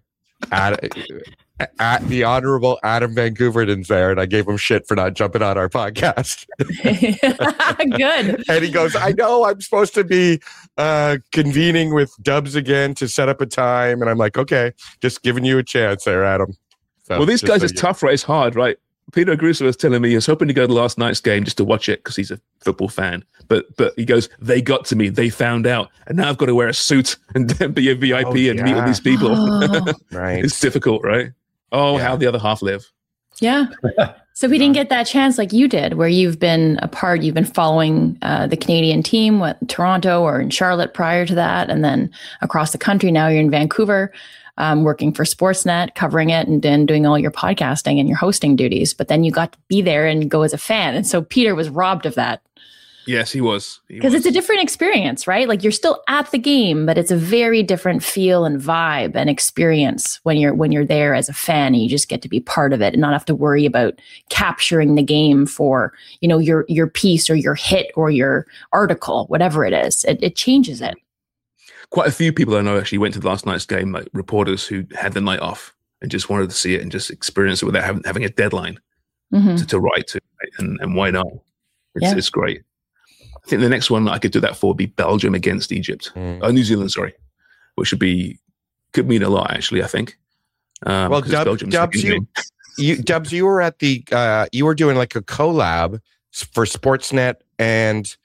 At the Honorable Adam Van Gooverden's there, and I gave him shit for not jumping on our podcast. Good. And he goes, I know I'm supposed to be convening with Dubs again to set up a time. And I'm like, okay, just giving you a chance there, Adam. So, well, these guys are tough, right? It's hard, right? Peter Grusso was telling me he was hoping to go to last night's game just to watch it because he's a football fan. But he goes, they got to me. They found out. And now I've got to wear a suit and then be a VIP and meet with these people. Right. It's difficult, right? How the other half live. Yeah. So we didn't get that chance like you did, where you've been you've been following the Canadian team, Toronto or in Charlotte prior to that, and then across the country. Now you're in Vancouver, working for Sportsnet, covering it, and then doing all your podcasting and your hosting duties. But then you got to be there and go as a fan. And so Peter was robbed of that. Yes, he was. Because it's a different experience, right? Like you're still at the game, but it's a very different feel and vibe and experience when you're there as a fan and you just get to be part of it and not have to worry about capturing the game for, your piece or your hit or your article, whatever it is. It changes it. Quite a few people I know actually went to last night's game, like reporters who had the night off and just wanted to see it and just experience it without having a deadline to write to. And why not? It's great. I think the next one I could do that for would be Belgium against Egypt. New Zealand, sorry. Which could mean a lot, actually, I think. Well, Dubs, you were at you were doing like a collab for Sportsnet and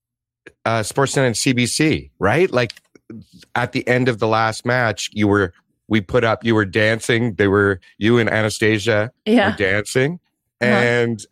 CBC, right? Like at the end of the last match, you were dancing. You and Anastasia were dancing. And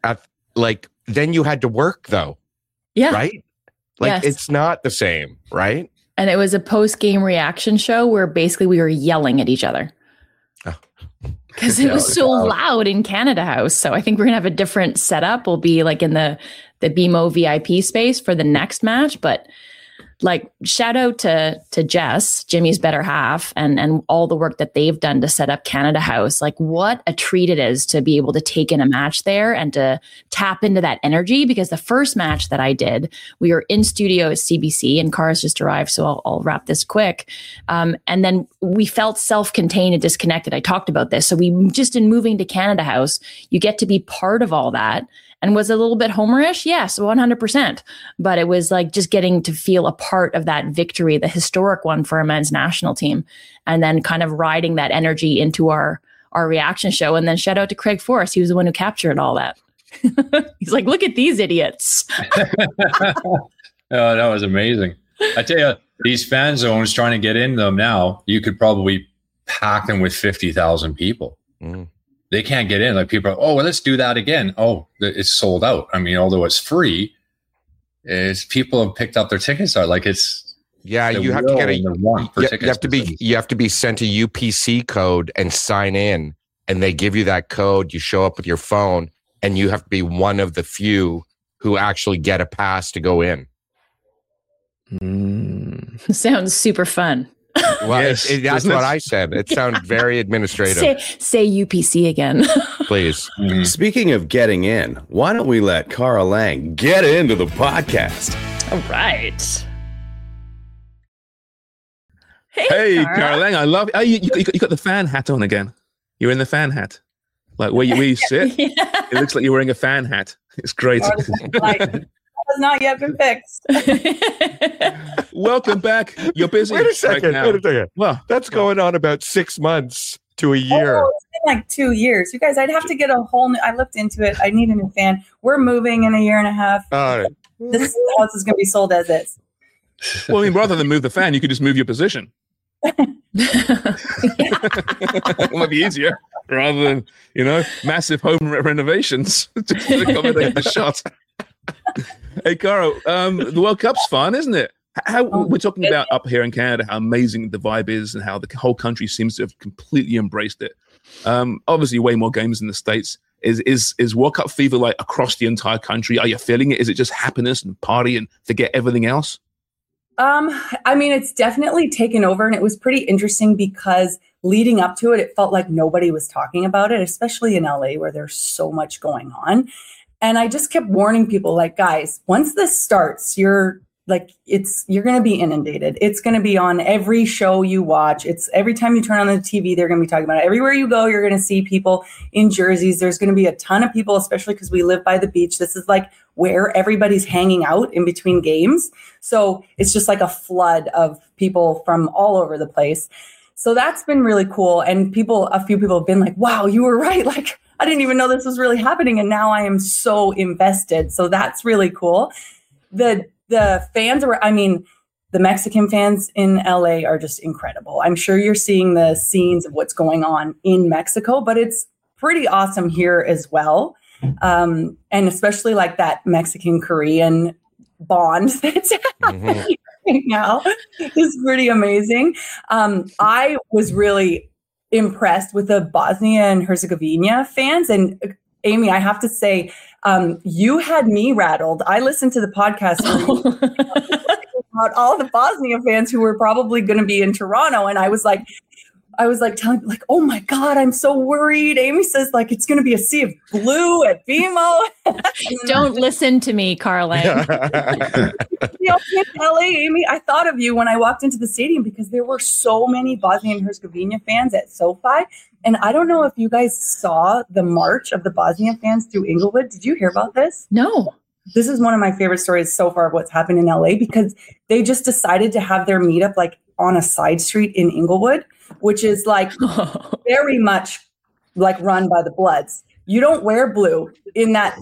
then you had to work though. Yeah. Right? Like it's not the same, right? And it was a post-game reaction show where basically we were yelling at each other. Because it was so loud in Canada House. So I think we're going to have a different setup. We'll be like in the BMO VIP space for the next match. But like, shout out to Jess, Jimmy's better half, and all the work that they've done to set up Canada House. Like, what a treat it is to be able to take in a match there and to tap into that energy. Because the first match that I did, we were in studio at CBC, and Cara's just arrived, so I'll wrap this quick. And then we felt self-contained and disconnected. I talked about this. So we just in moving to Canada House, you get to be part of all that. And was it a little bit Homerish? Yes, 100%. But it was like just getting to feel a part of that victory, the historic one for our men's national team, and then kind of riding that energy into our reaction show. And then shout out to Craig Forrest. He was the one who captured all that. He's like, look at these idiots. Oh, that was amazing. I tell you, these fan zones, trying to get in them now, you could probably pack them with 50,000 people. Mm. They can't get in. Like people are, oh, well, let's do that again. Oh, it's sold out. I mean, although it's free, people have picked up their tickets. Like it's you have to get you have to be sent a UPC code and sign in, and they give you that code. You show up with your phone, and you have to be one of the few who actually get a pass to go in. Sounds super fun. Well, yes, that's what I said. It sounds very administrative. Say UPC again. Please. Mm-hmm. Speaking of getting in, why don't we let Cara Lang get into the podcast? All right. Hey, Cara Lang, I love it. Oh, you got the fan hat on again. You're in the fan hat. Like where you sit, yeah. It looks like you're wearing a fan hat. It's great. Has not yet been fixed. Welcome back. You're busy. Wait a second. Right. Well, that's going on about 6 months to a year. Oh, it's been like 2 years. You guys, I'd have to get a whole new. I looked into it. I need a new fan. We're moving in a year and a half. This house is going to be sold as is. Well, I mean, rather than move the fan, you could just move your position. It might be easier rather than, massive home renovations to accommodate the shot. Hey, Cara, the World Cup's fun, isn't it? We're talking about up here in Canada, how amazing the vibe is and how the whole country seems to have completely embraced it. Obviously, way more games in the States. Is World Cup fever like across the entire country? Are you feeling it? Is it just happiness and party and forget everything else? I mean, it's definitely taken over, and it was pretty interesting because leading up to it, it felt like nobody was talking about it, especially in LA where there's so much going on. And I just kept warning people, like, guys, once this starts, you're going to be inundated. It's going to be on every show you watch. It's every time you turn on the TV, they're going to be talking about it. Everywhere you go, you're going to see people in jerseys. There's going to be a ton of people, especially because we live by the beach. This is like where everybody's hanging out in between games. So it's just like a flood of people from all over the place. So that's been really cool. And a few people have been like, wow, you were right. Like, I didn't even know this was really happening. And now I am so invested. So that's really cool. The fans the Mexican fans in LA are just incredible. I'm sure you're seeing the scenes of what's going on in Mexico, but it's pretty awesome here as well. And especially like that Mexican-Korean bond that's happening right now is pretty amazing. I was really impressed with the Bosnia and Herzegovina fans. And Amy, I have to say, you had me rattled. I listened to the podcast about all the Bosnia fans who were probably going to be in Toronto. And I was like telling, like, oh my God, I'm so worried. Amy says, like, it's going to be a sea of blue at BMO. Don't listen to me, Carla. In LA, Amy, I thought of you when I walked into the stadium because there were so many Bosnia and Herzegovina fans at SoFi. And I don't know if you guys saw the march of the Bosnia fans through Inglewood. Did you hear about this? No. This is one of my favorite stories so far of what's happened in LA because they just decided to have their meetup like on a side street in Inglewood, which is like very much like run by the Bloods. You don't wear blue in that.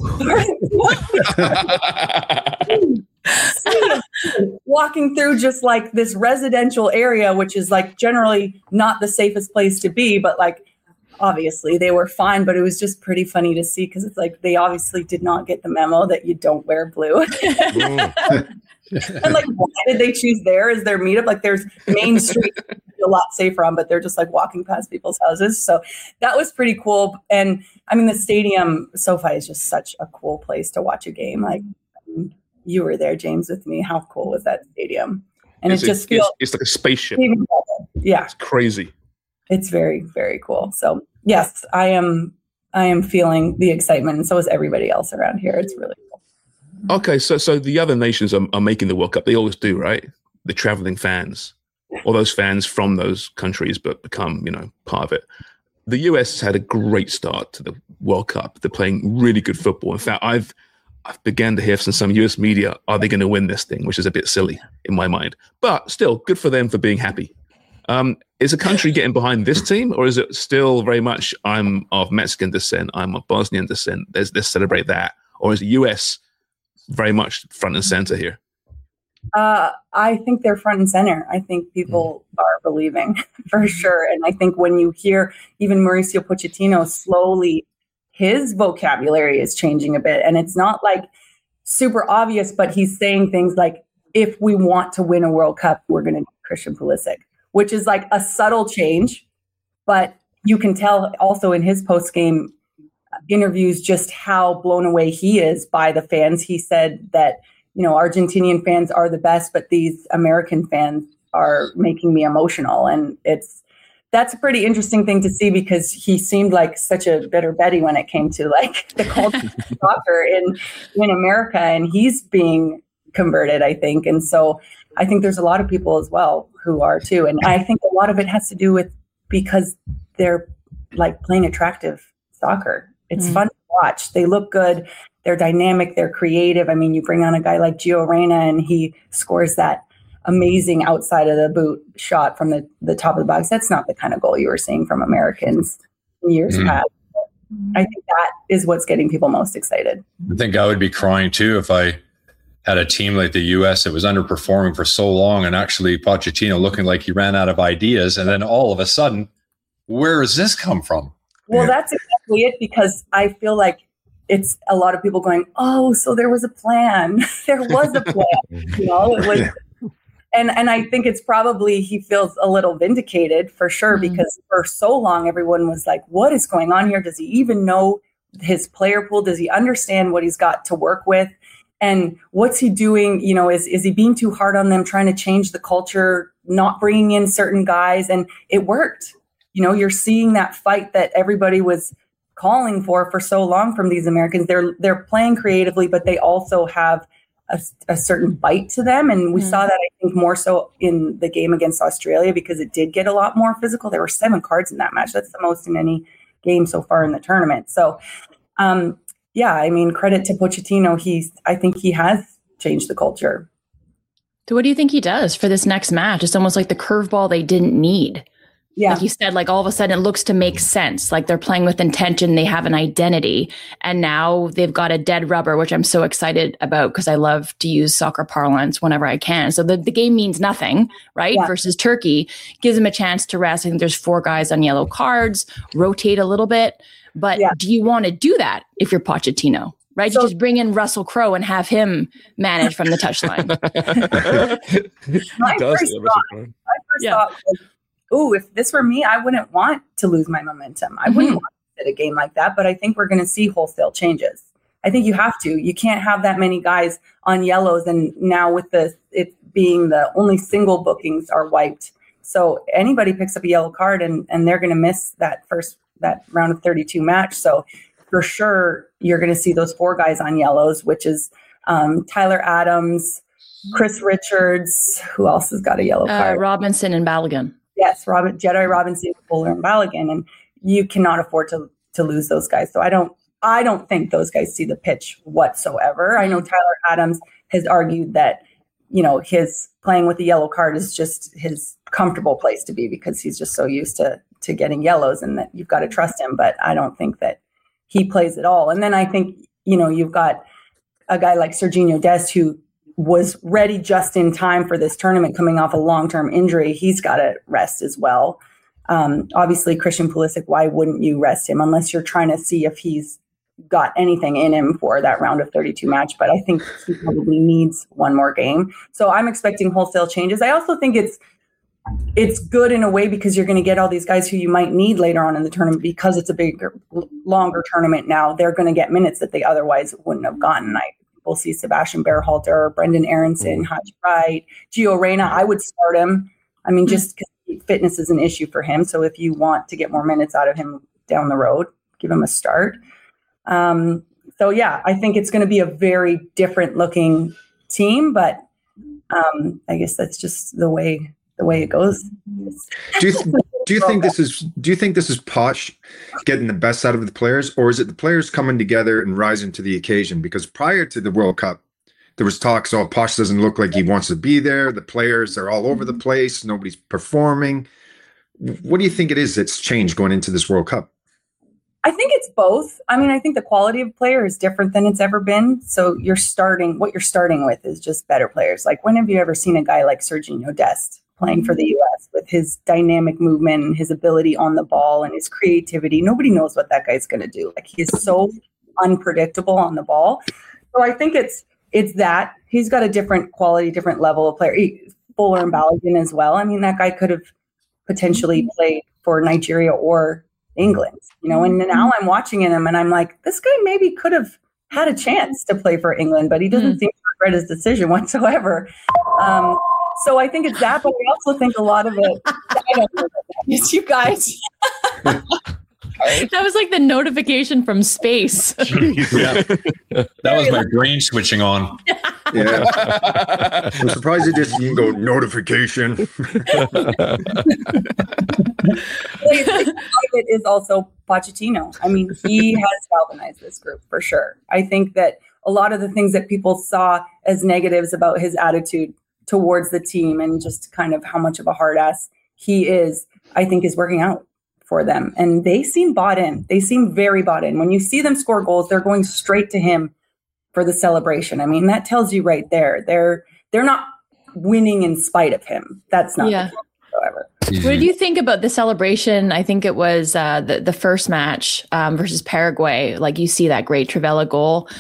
Walking through just like this residential area, which is like generally not the safest place to be, but like obviously they were fine, but it was just pretty funny to see because it's like they obviously did not get the memo that you don't wear blue. And like, why did they choose there as their meetup? Like, there's Main Street a lot safer on, but they're just like walking past people's houses. So that was pretty cool. And I mean, the stadium, SoFi, is just such a cool place to watch a game. Like, you were there, James, with me. How cool was that stadium? And it just feels it's like a spaceship. Yeah, it's crazy. It's very, very cool. So yes, I am feeling the excitement, and so is everybody else around here. It's really cool. Okay, so the other nations are making the World Cup. They always do, right? The traveling fans, or those fans from those countries, but become, part of it. The US had a great start to the World Cup. They're playing really good football. In fact, I've began to hear from some US media, are they going to win this thing? Which is a bit silly in my mind. But still, good for them for being happy. Is a country getting behind this team, or is it still very much, I'm of Mexican descent, I'm of Bosnian descent, let's celebrate that? Or is the US very much front and center here? I think they're front and center. I think people are believing for sure. And I think when you hear even Mauricio Pochettino slowly, his vocabulary is changing a bit. And it's not like super obvious, but he's saying things like, if we want to win a World Cup, we're going to need Christian Pulisic, which is like a subtle change. But you can tell also in his post-game interviews just how blown away he is by the fans. He said that, Argentinian fans are the best, but these American fans are making me emotional. And that's a pretty interesting thing to see, because he seemed like such a bitter Betty when it came to like the culture of soccer in America, and he's being converted, I think. And so I think there's a lot of people as well who are too. And I think a lot of it has to do with because they're like playing attractive soccer. It's fun to watch. They look good. They're dynamic. They're creative. I mean, you bring on a guy like Gio Reyna and he scores that amazing outside of the boot shot from the top of the box. That's not the kind of goal you were seeing from Americans in years past. I think that is what's getting people most excited. I think I would be crying too if I had a team like the US that was underperforming for so long, and actually Pochettino looking like he ran out of ideas. And then all of a sudden, where does this come from? Well, that's exactly it, because I feel like it's a lot of people going, oh, so there was a plan. There was a plan. It was, and I think it's probably he feels a little vindicated for sure, because for so long everyone was like, what is going on here? Does he even know his player pool? Does he understand what he's got to work with? And what's he doing? Is he being too hard on them, trying to change the culture, not bringing in certain guys? And it worked. You're seeing that fight that everybody was calling for so long from these Americans. They're playing creatively, but they also have a certain bite to them. And we saw that, I think, more so in the game against Australia, because it did get a lot more physical. There were 7 cards in that match. That's the most in any game so far in the tournament. So, credit to Pochettino. I think he has changed the culture. So what do you think he does for this next match? It's almost like the curveball they didn't need. Yeah. Like you said, like all of a sudden it looks to make sense. Like they're playing with intention. They have an identity. And now they've got a dead rubber, which I'm so excited about because I love to use soccer parlance whenever I can. So the game means nothing, right? Yeah. Versus Turkey gives them a chance to rest. I think there's 4 guys on yellow cards, rotate a little bit. But do you want to do that if you're Pochettino? Right? So, you just bring in Russell Crowe and have him manage from the touchline. my first thought was, if this were me, I wouldn't want to lose my momentum. I wouldn't want to sit a game like that, but I think we're going to see wholesale changes. I think you have to. You can't have that many guys on yellows, and now with it being the only single bookings are wiped. So anybody picks up a yellow card and they're going to miss that round of 32 match. So for sure, you're going to see those 4 guys on yellows, which is Tyler Adams, Chris Richards. Who else has got a yellow card? Robinson and Balogun. Yes, Jedi Robinson, Fuller, and Balogun, and you cannot afford to lose those guys. So I don't think those guys see the pitch whatsoever. I know Tyler Adams has argued that his playing with the yellow card is just his comfortable place to be because he's just so used to getting yellows, and that you've got to trust him. But I don't think that he plays at all. And then I think you've got a guy like Sergiño Dest who was ready just in time for this tournament, coming off a long-term injury. He's got to rest as well. Obviously, Christian Pulisic, why wouldn't you rest him unless you're trying to see if he's got anything in him for that round of 32 match, but I think he probably needs one more game. So I'm expecting wholesale changes. I also think it's good in a way because you're going to get all these guys who you might need later on in the tournament because it's a bigger, longer tournament now. They're going to get minutes that they otherwise wouldn't have gotten. We'll see Sebastian Berhalter, Brendan Aronson, Haji Wright, Gio Reyna. I would start him. I mean, just because fitness is an issue for him. So if you want to get more minutes out of him down the road, give him a start. So yeah, I think it's going to be a very different looking team, but I guess that's just the way it goes. Do you think this is Poch getting the best out of the players, or is it the players coming together and rising to the occasion? Because prior to the World Cup, there was talks, Poch doesn't look like he wants to be there. The players are all over the place. Nobody's performing. What do you think it is that's changed going into this World Cup? I think it's both. I mean, I think the quality of player is different than it's ever been. So what you're starting with is just better players. Like, when have you ever seen a guy like Sergiño Dest playing for the U.S. with his dynamic movement and his ability on the ball and his creativity? Nobody knows what that guy's going to do. Like, he's so unpredictable on the ball. So I think it's that he's got a different quality, different level of player. Fuller and Balogun as well. I mean, that guy could have potentially played for Nigeria or England, and now I'm watching him and I'm like, this guy maybe could have had a chance to play for England, but he doesn't seem to regret his decision whatsoever. So I think it's that, but I also think a lot of it. I don't know yes, you guys. That was like the notification from space. That was my brain switching on. Yeah. I'm surprised you didn't go notification. It is also Pochettino. I mean, he has galvanized this group for sure. I think that a lot of the things that people saw as negatives about his attitude towards the team and just kind of how much of a hard ass he is, I think is working out for them. And they seem bought in. They seem very bought in. When you see them score goals, they're going straight to him for the celebration. I mean, that tells you right there. They're not winning in spite of him. That's not the case whatsoever. What did you think about the celebration? I think it was the first match versus Paraguay. Like, you see that great Trivela goal.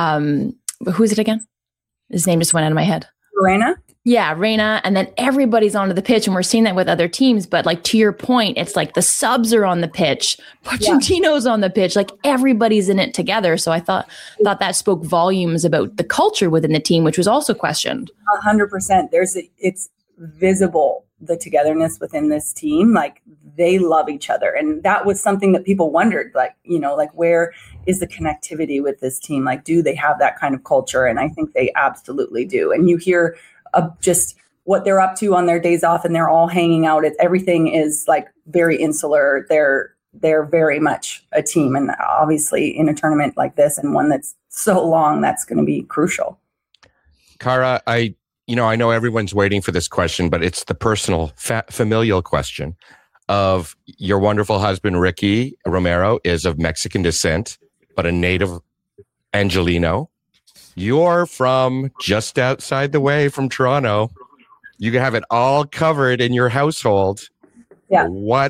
Who is it again? His name just went out of my head. Reyna? Yeah, Reyna. And then everybody's onto the pitch, and we're seeing that with other teams. But like, to your point, it's like the subs are on the pitch, Pochettino's on the pitch, like everybody's in it together. So I thought that spoke volumes about the culture within the team, which was also questioned. 100%. It's visible, the togetherness within this team. Like, they love each other. And that was something that people wondered, like, where is the connectivity with this team? Like, do they have that kind of culture? And I think they absolutely do. And you hear just what they're up to on their days off, and they're all hanging out. Everything is like very insular. They're very much a team. And obviously in a tournament like this, and one that's so long, that's going to be crucial. Cara, I know everyone's waiting for this question, but it's the personal, familial question of your wonderful husband, Ricky Romero, is of Mexican descent, but a native Angelino. You're from just outside the way from Toronto. You can have it all covered in your household. Yeah.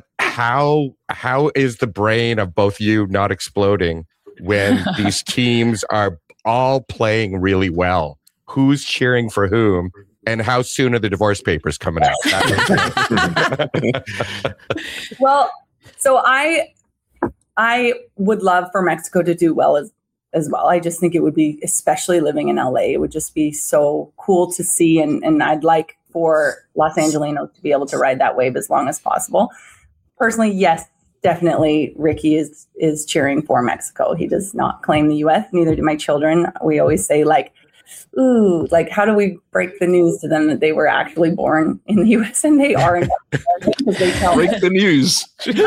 How is the brain of both you not exploding when these teams are all playing really well? Who's cheering for whom? And how soon are the divorce papers coming out? Well, so I would love for Mexico to do well as well. I just think it would be, especially living in LA, it would just be so cool to see. And I'd like for Los Angelinos to be able to ride that wave as long as possible. Personally, yes, definitely Ricky is cheering for Mexico. He does not claim the US, neither do my children. We always say, like, ooh, like, how do we break the news to them that they were actually born in the US? And they are. Break the news.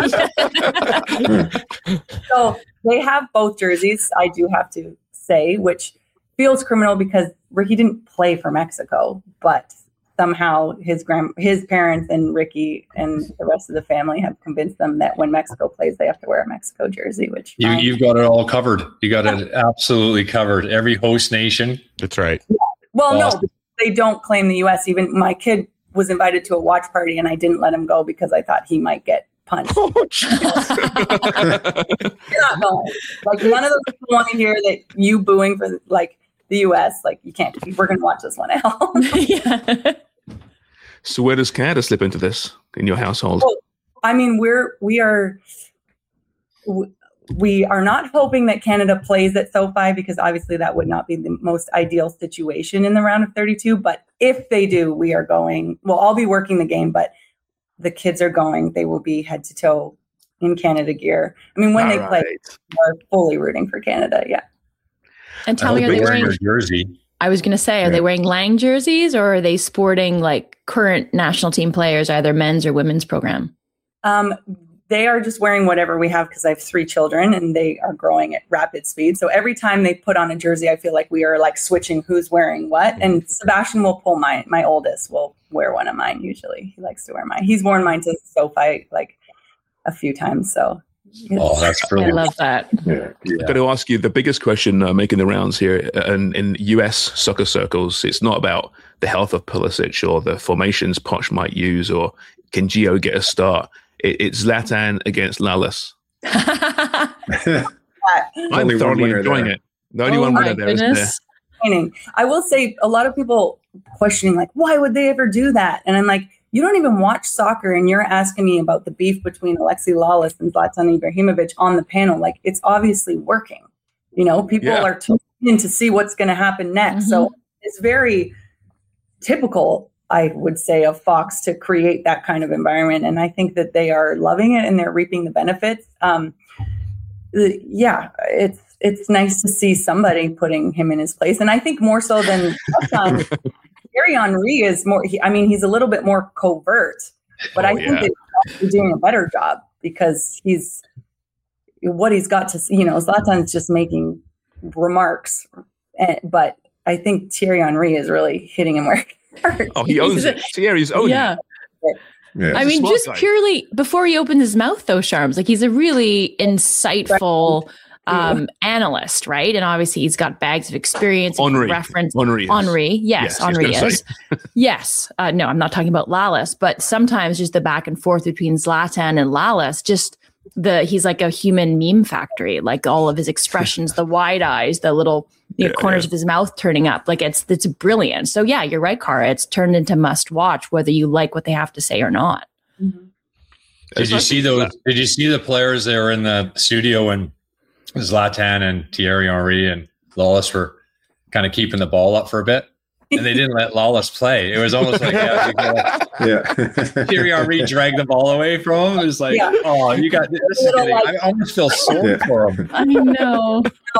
So they have both jerseys, I do have to say, which feels criminal because Ricky didn't play for Mexico, but somehow his parents and Ricky and the rest of the family have convinced them that when Mexico plays, they have to wear a Mexico jersey, which you've got it all covered. You got it absolutely covered. Every host nation. That's right. Yeah. Well, no, they don't claim the US. Even my kid was invited to a watch party and I didn't let him go because I thought he might get punched. not going. Like, none of those people want to hear that you booing for like the U.S. Like, you can't. We're going to watch this one at home. Yeah. So where does Canada slip into this in your household? Well, I mean, we are not hoping that Canada plays at SoFi, because obviously that would not be the most ideal situation in the round of 32. But if they do, we are going. Well, I'll be working the game, but the kids are going. They will be head to toe in Canada gear. I mean, when they play, we're fully rooting for Canada. Yeah. And tell me, are they wearing your jersey? I was going to say, are they wearing Lang jerseys, or are they sporting like current national team players, either men's or women's program? They are just wearing whatever we have, because I have 3 children and they are growing at rapid speed. So every time they put on a jersey, I feel like we are like switching who's wearing what. And Sebastian will pull my oldest will wear one of mine. Usually he likes to wear mine. He's worn mine to SoFi like a few times. So that's brilliant. I love that. Yeah. I've got to ask you the biggest question making the rounds here in US soccer circles. It's not about the health of Pulisic or the formations Poch might use, or can Gio get a start. It's Zlatan against Lalas. I'm thoroughly enjoying it. The only one winner there is there. I will say, a lot of people questioning, like, why would they ever do that? And I'm like, you don't even watch soccer, and you're asking me about the beef between Alexi Lalas and Zlatan Ibrahimovic on the panel. Like, it's obviously working. You know, people are tuning in to see what's going to happen next. So it's very typical, I would say, of Fox to create that kind of environment. And I think that they are loving it and they're reaping the benefits. It's nice to see somebody putting him in his place. And I think more so than Thierry Henry is more, he's a little bit more covert, but I think that he's doing a better job, because he's got to see, Zlatan's just making remarks, but I think Thierry Henry is really hitting him where it hurts. Oh, he owns it. Thierry's owning it. Yeah, I mean, just purely before he opens his mouth, though, Sharms, like, he's a really insightful analyst, right? And obviously he's got bags of experience. Henry. Yes, Henry is. Yes. No, I'm not talking about Lalas, but sometimes just the back and forth between Zlatan and Lalas, he's like a human meme factory, like all of his expressions, the wide eyes, the little corners of his mouth turning up. Like, it's brilliant. So yeah, you're right, Cara. It's turned into must watch, whether you like what they have to say or not. Mm-hmm. Did you see the players that were in the studio when Zlatan and Thierry Henry and Lalas were kind of keeping the ball up for a bit, and they didn't let Lalas play? It was almost like Thierry Henry dragged the ball away from him. It was like, oh, you got this. I almost feel sorry for him. I know.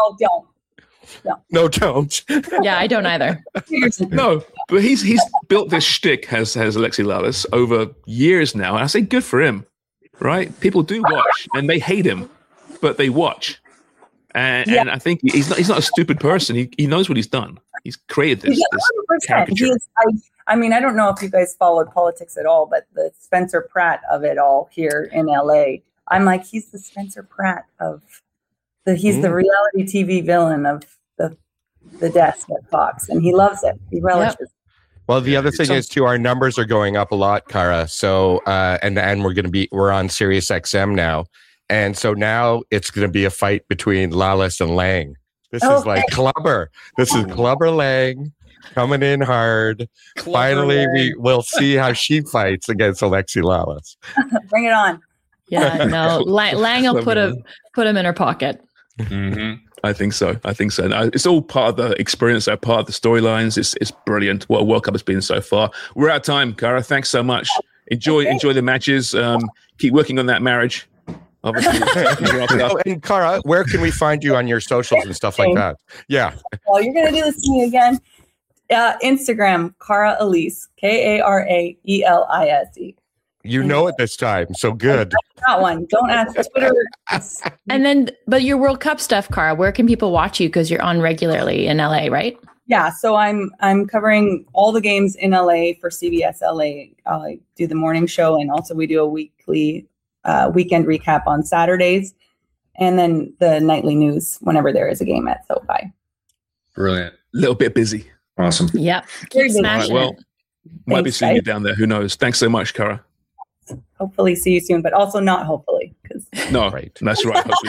No, don't. Yeah, I don't either. No, but he's built this shtick, has Alexi Lalas, over years now, and I say good for him. Right? People do watch, and they hate him, but they watch. And I think he's not a stupid person. He knows what he's done. He's created this caricature. I don't know if you guys followed politics at all, but the Spencer Pratt of it all here in LA, I'm like, he's the Spencer Pratt of he's the reality TV villain of the desk at Fox, and he loves it. He relishes it. Well, the other thing is too, our numbers are going up a lot, Cara. So, and we're on Sirius XM now. And so now it's going to be a fight between Lalas and Lang. This is like Clubber. This is Clubber Lang coming in hard. Finally, we will see how she fights against Alexi Lalas. Bring it on. Yeah, no, Lang will put him in her pocket. Mm-hmm. I think so. It's all part of the experience, part of the storylines. It's brilliant what a World Cup has been so far. We're out of time, Cara. Thanks so much. Enjoy the matches. Keep working on that marriage. Obviously. And Cara, where can we find you on your socials and stuff like that? Yeah. Well, you're going to do this to me again. Instagram, Cara Elise, Karaelise. You know it this time, so good. That one. Don't ask Twitter. And then, but your World Cup stuff, Cara, where can people watch you? Because you're on regularly in LA, right? Yeah, so I'm covering all the games in LA for CBS LA. I do the morning show, and also we do a weekly weekend recap on Saturdays, and then the nightly news whenever there is a game at SoFi. Brilliant. A little bit busy. Awesome. Yeah. Keep smashing well, might be seeing you down there. Who knows? Thanks so much, Cara. Hopefully see you soon, but also not hopefully. is. No, right. That's right. Hopefully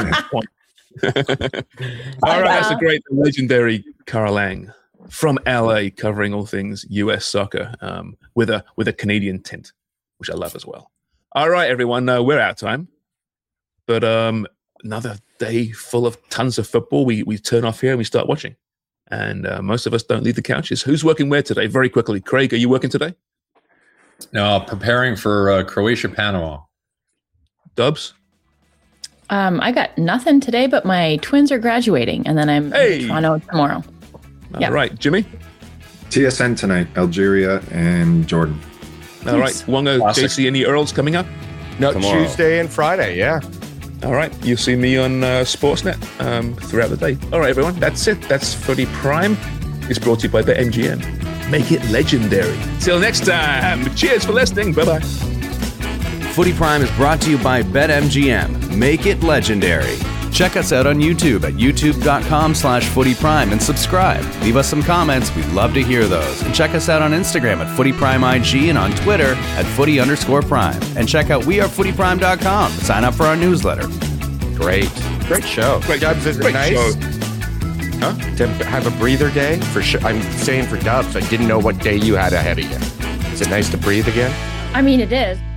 all right, that's the great, legendary Cara Lang from LA, covering all things US soccer with a Canadian tint, which I love as well. All right, everyone, we're out of time, but another day full of tons of football. We turn off here and we start watching, and most of us don't leave the couches. Who's working where today? Very quickly, Craig, are you working today? No, preparing for Croatia, Panama. Dubs? I got nothing today, but my twins are graduating, and then I'm in Toronto tomorrow. All right, Jimmy? TSN tonight, Algeria and Jordan. All right, Wonga, JC, any Earls coming up? No, Tomorrow. Tuesday and Friday, yeah. All right, you'll see me on Sportsnet throughout the day. All right, everyone, that's it. That's Footy Prime. It's brought to you by BetMGM. Make it legendary. Till next time, cheers for listening. Bye-bye. Footy Prime is brought to you by BetMGM. Make it legendary. Check us out on YouTube at youtube.com/footyprime and subscribe. Leave us some comments. We'd love to hear those. And check us out on Instagram at FootyPrimeIG and on Twitter at @footy_prime. And check out wearefootyprime.com. Sign up for our newsletter. Great show. Great, Dubs, is it great nice? show. Huh? To have a breather day? For sure. I'm saying for Dubs, I didn't know what day you had ahead of you. Is it nice to breathe again? I mean, it is.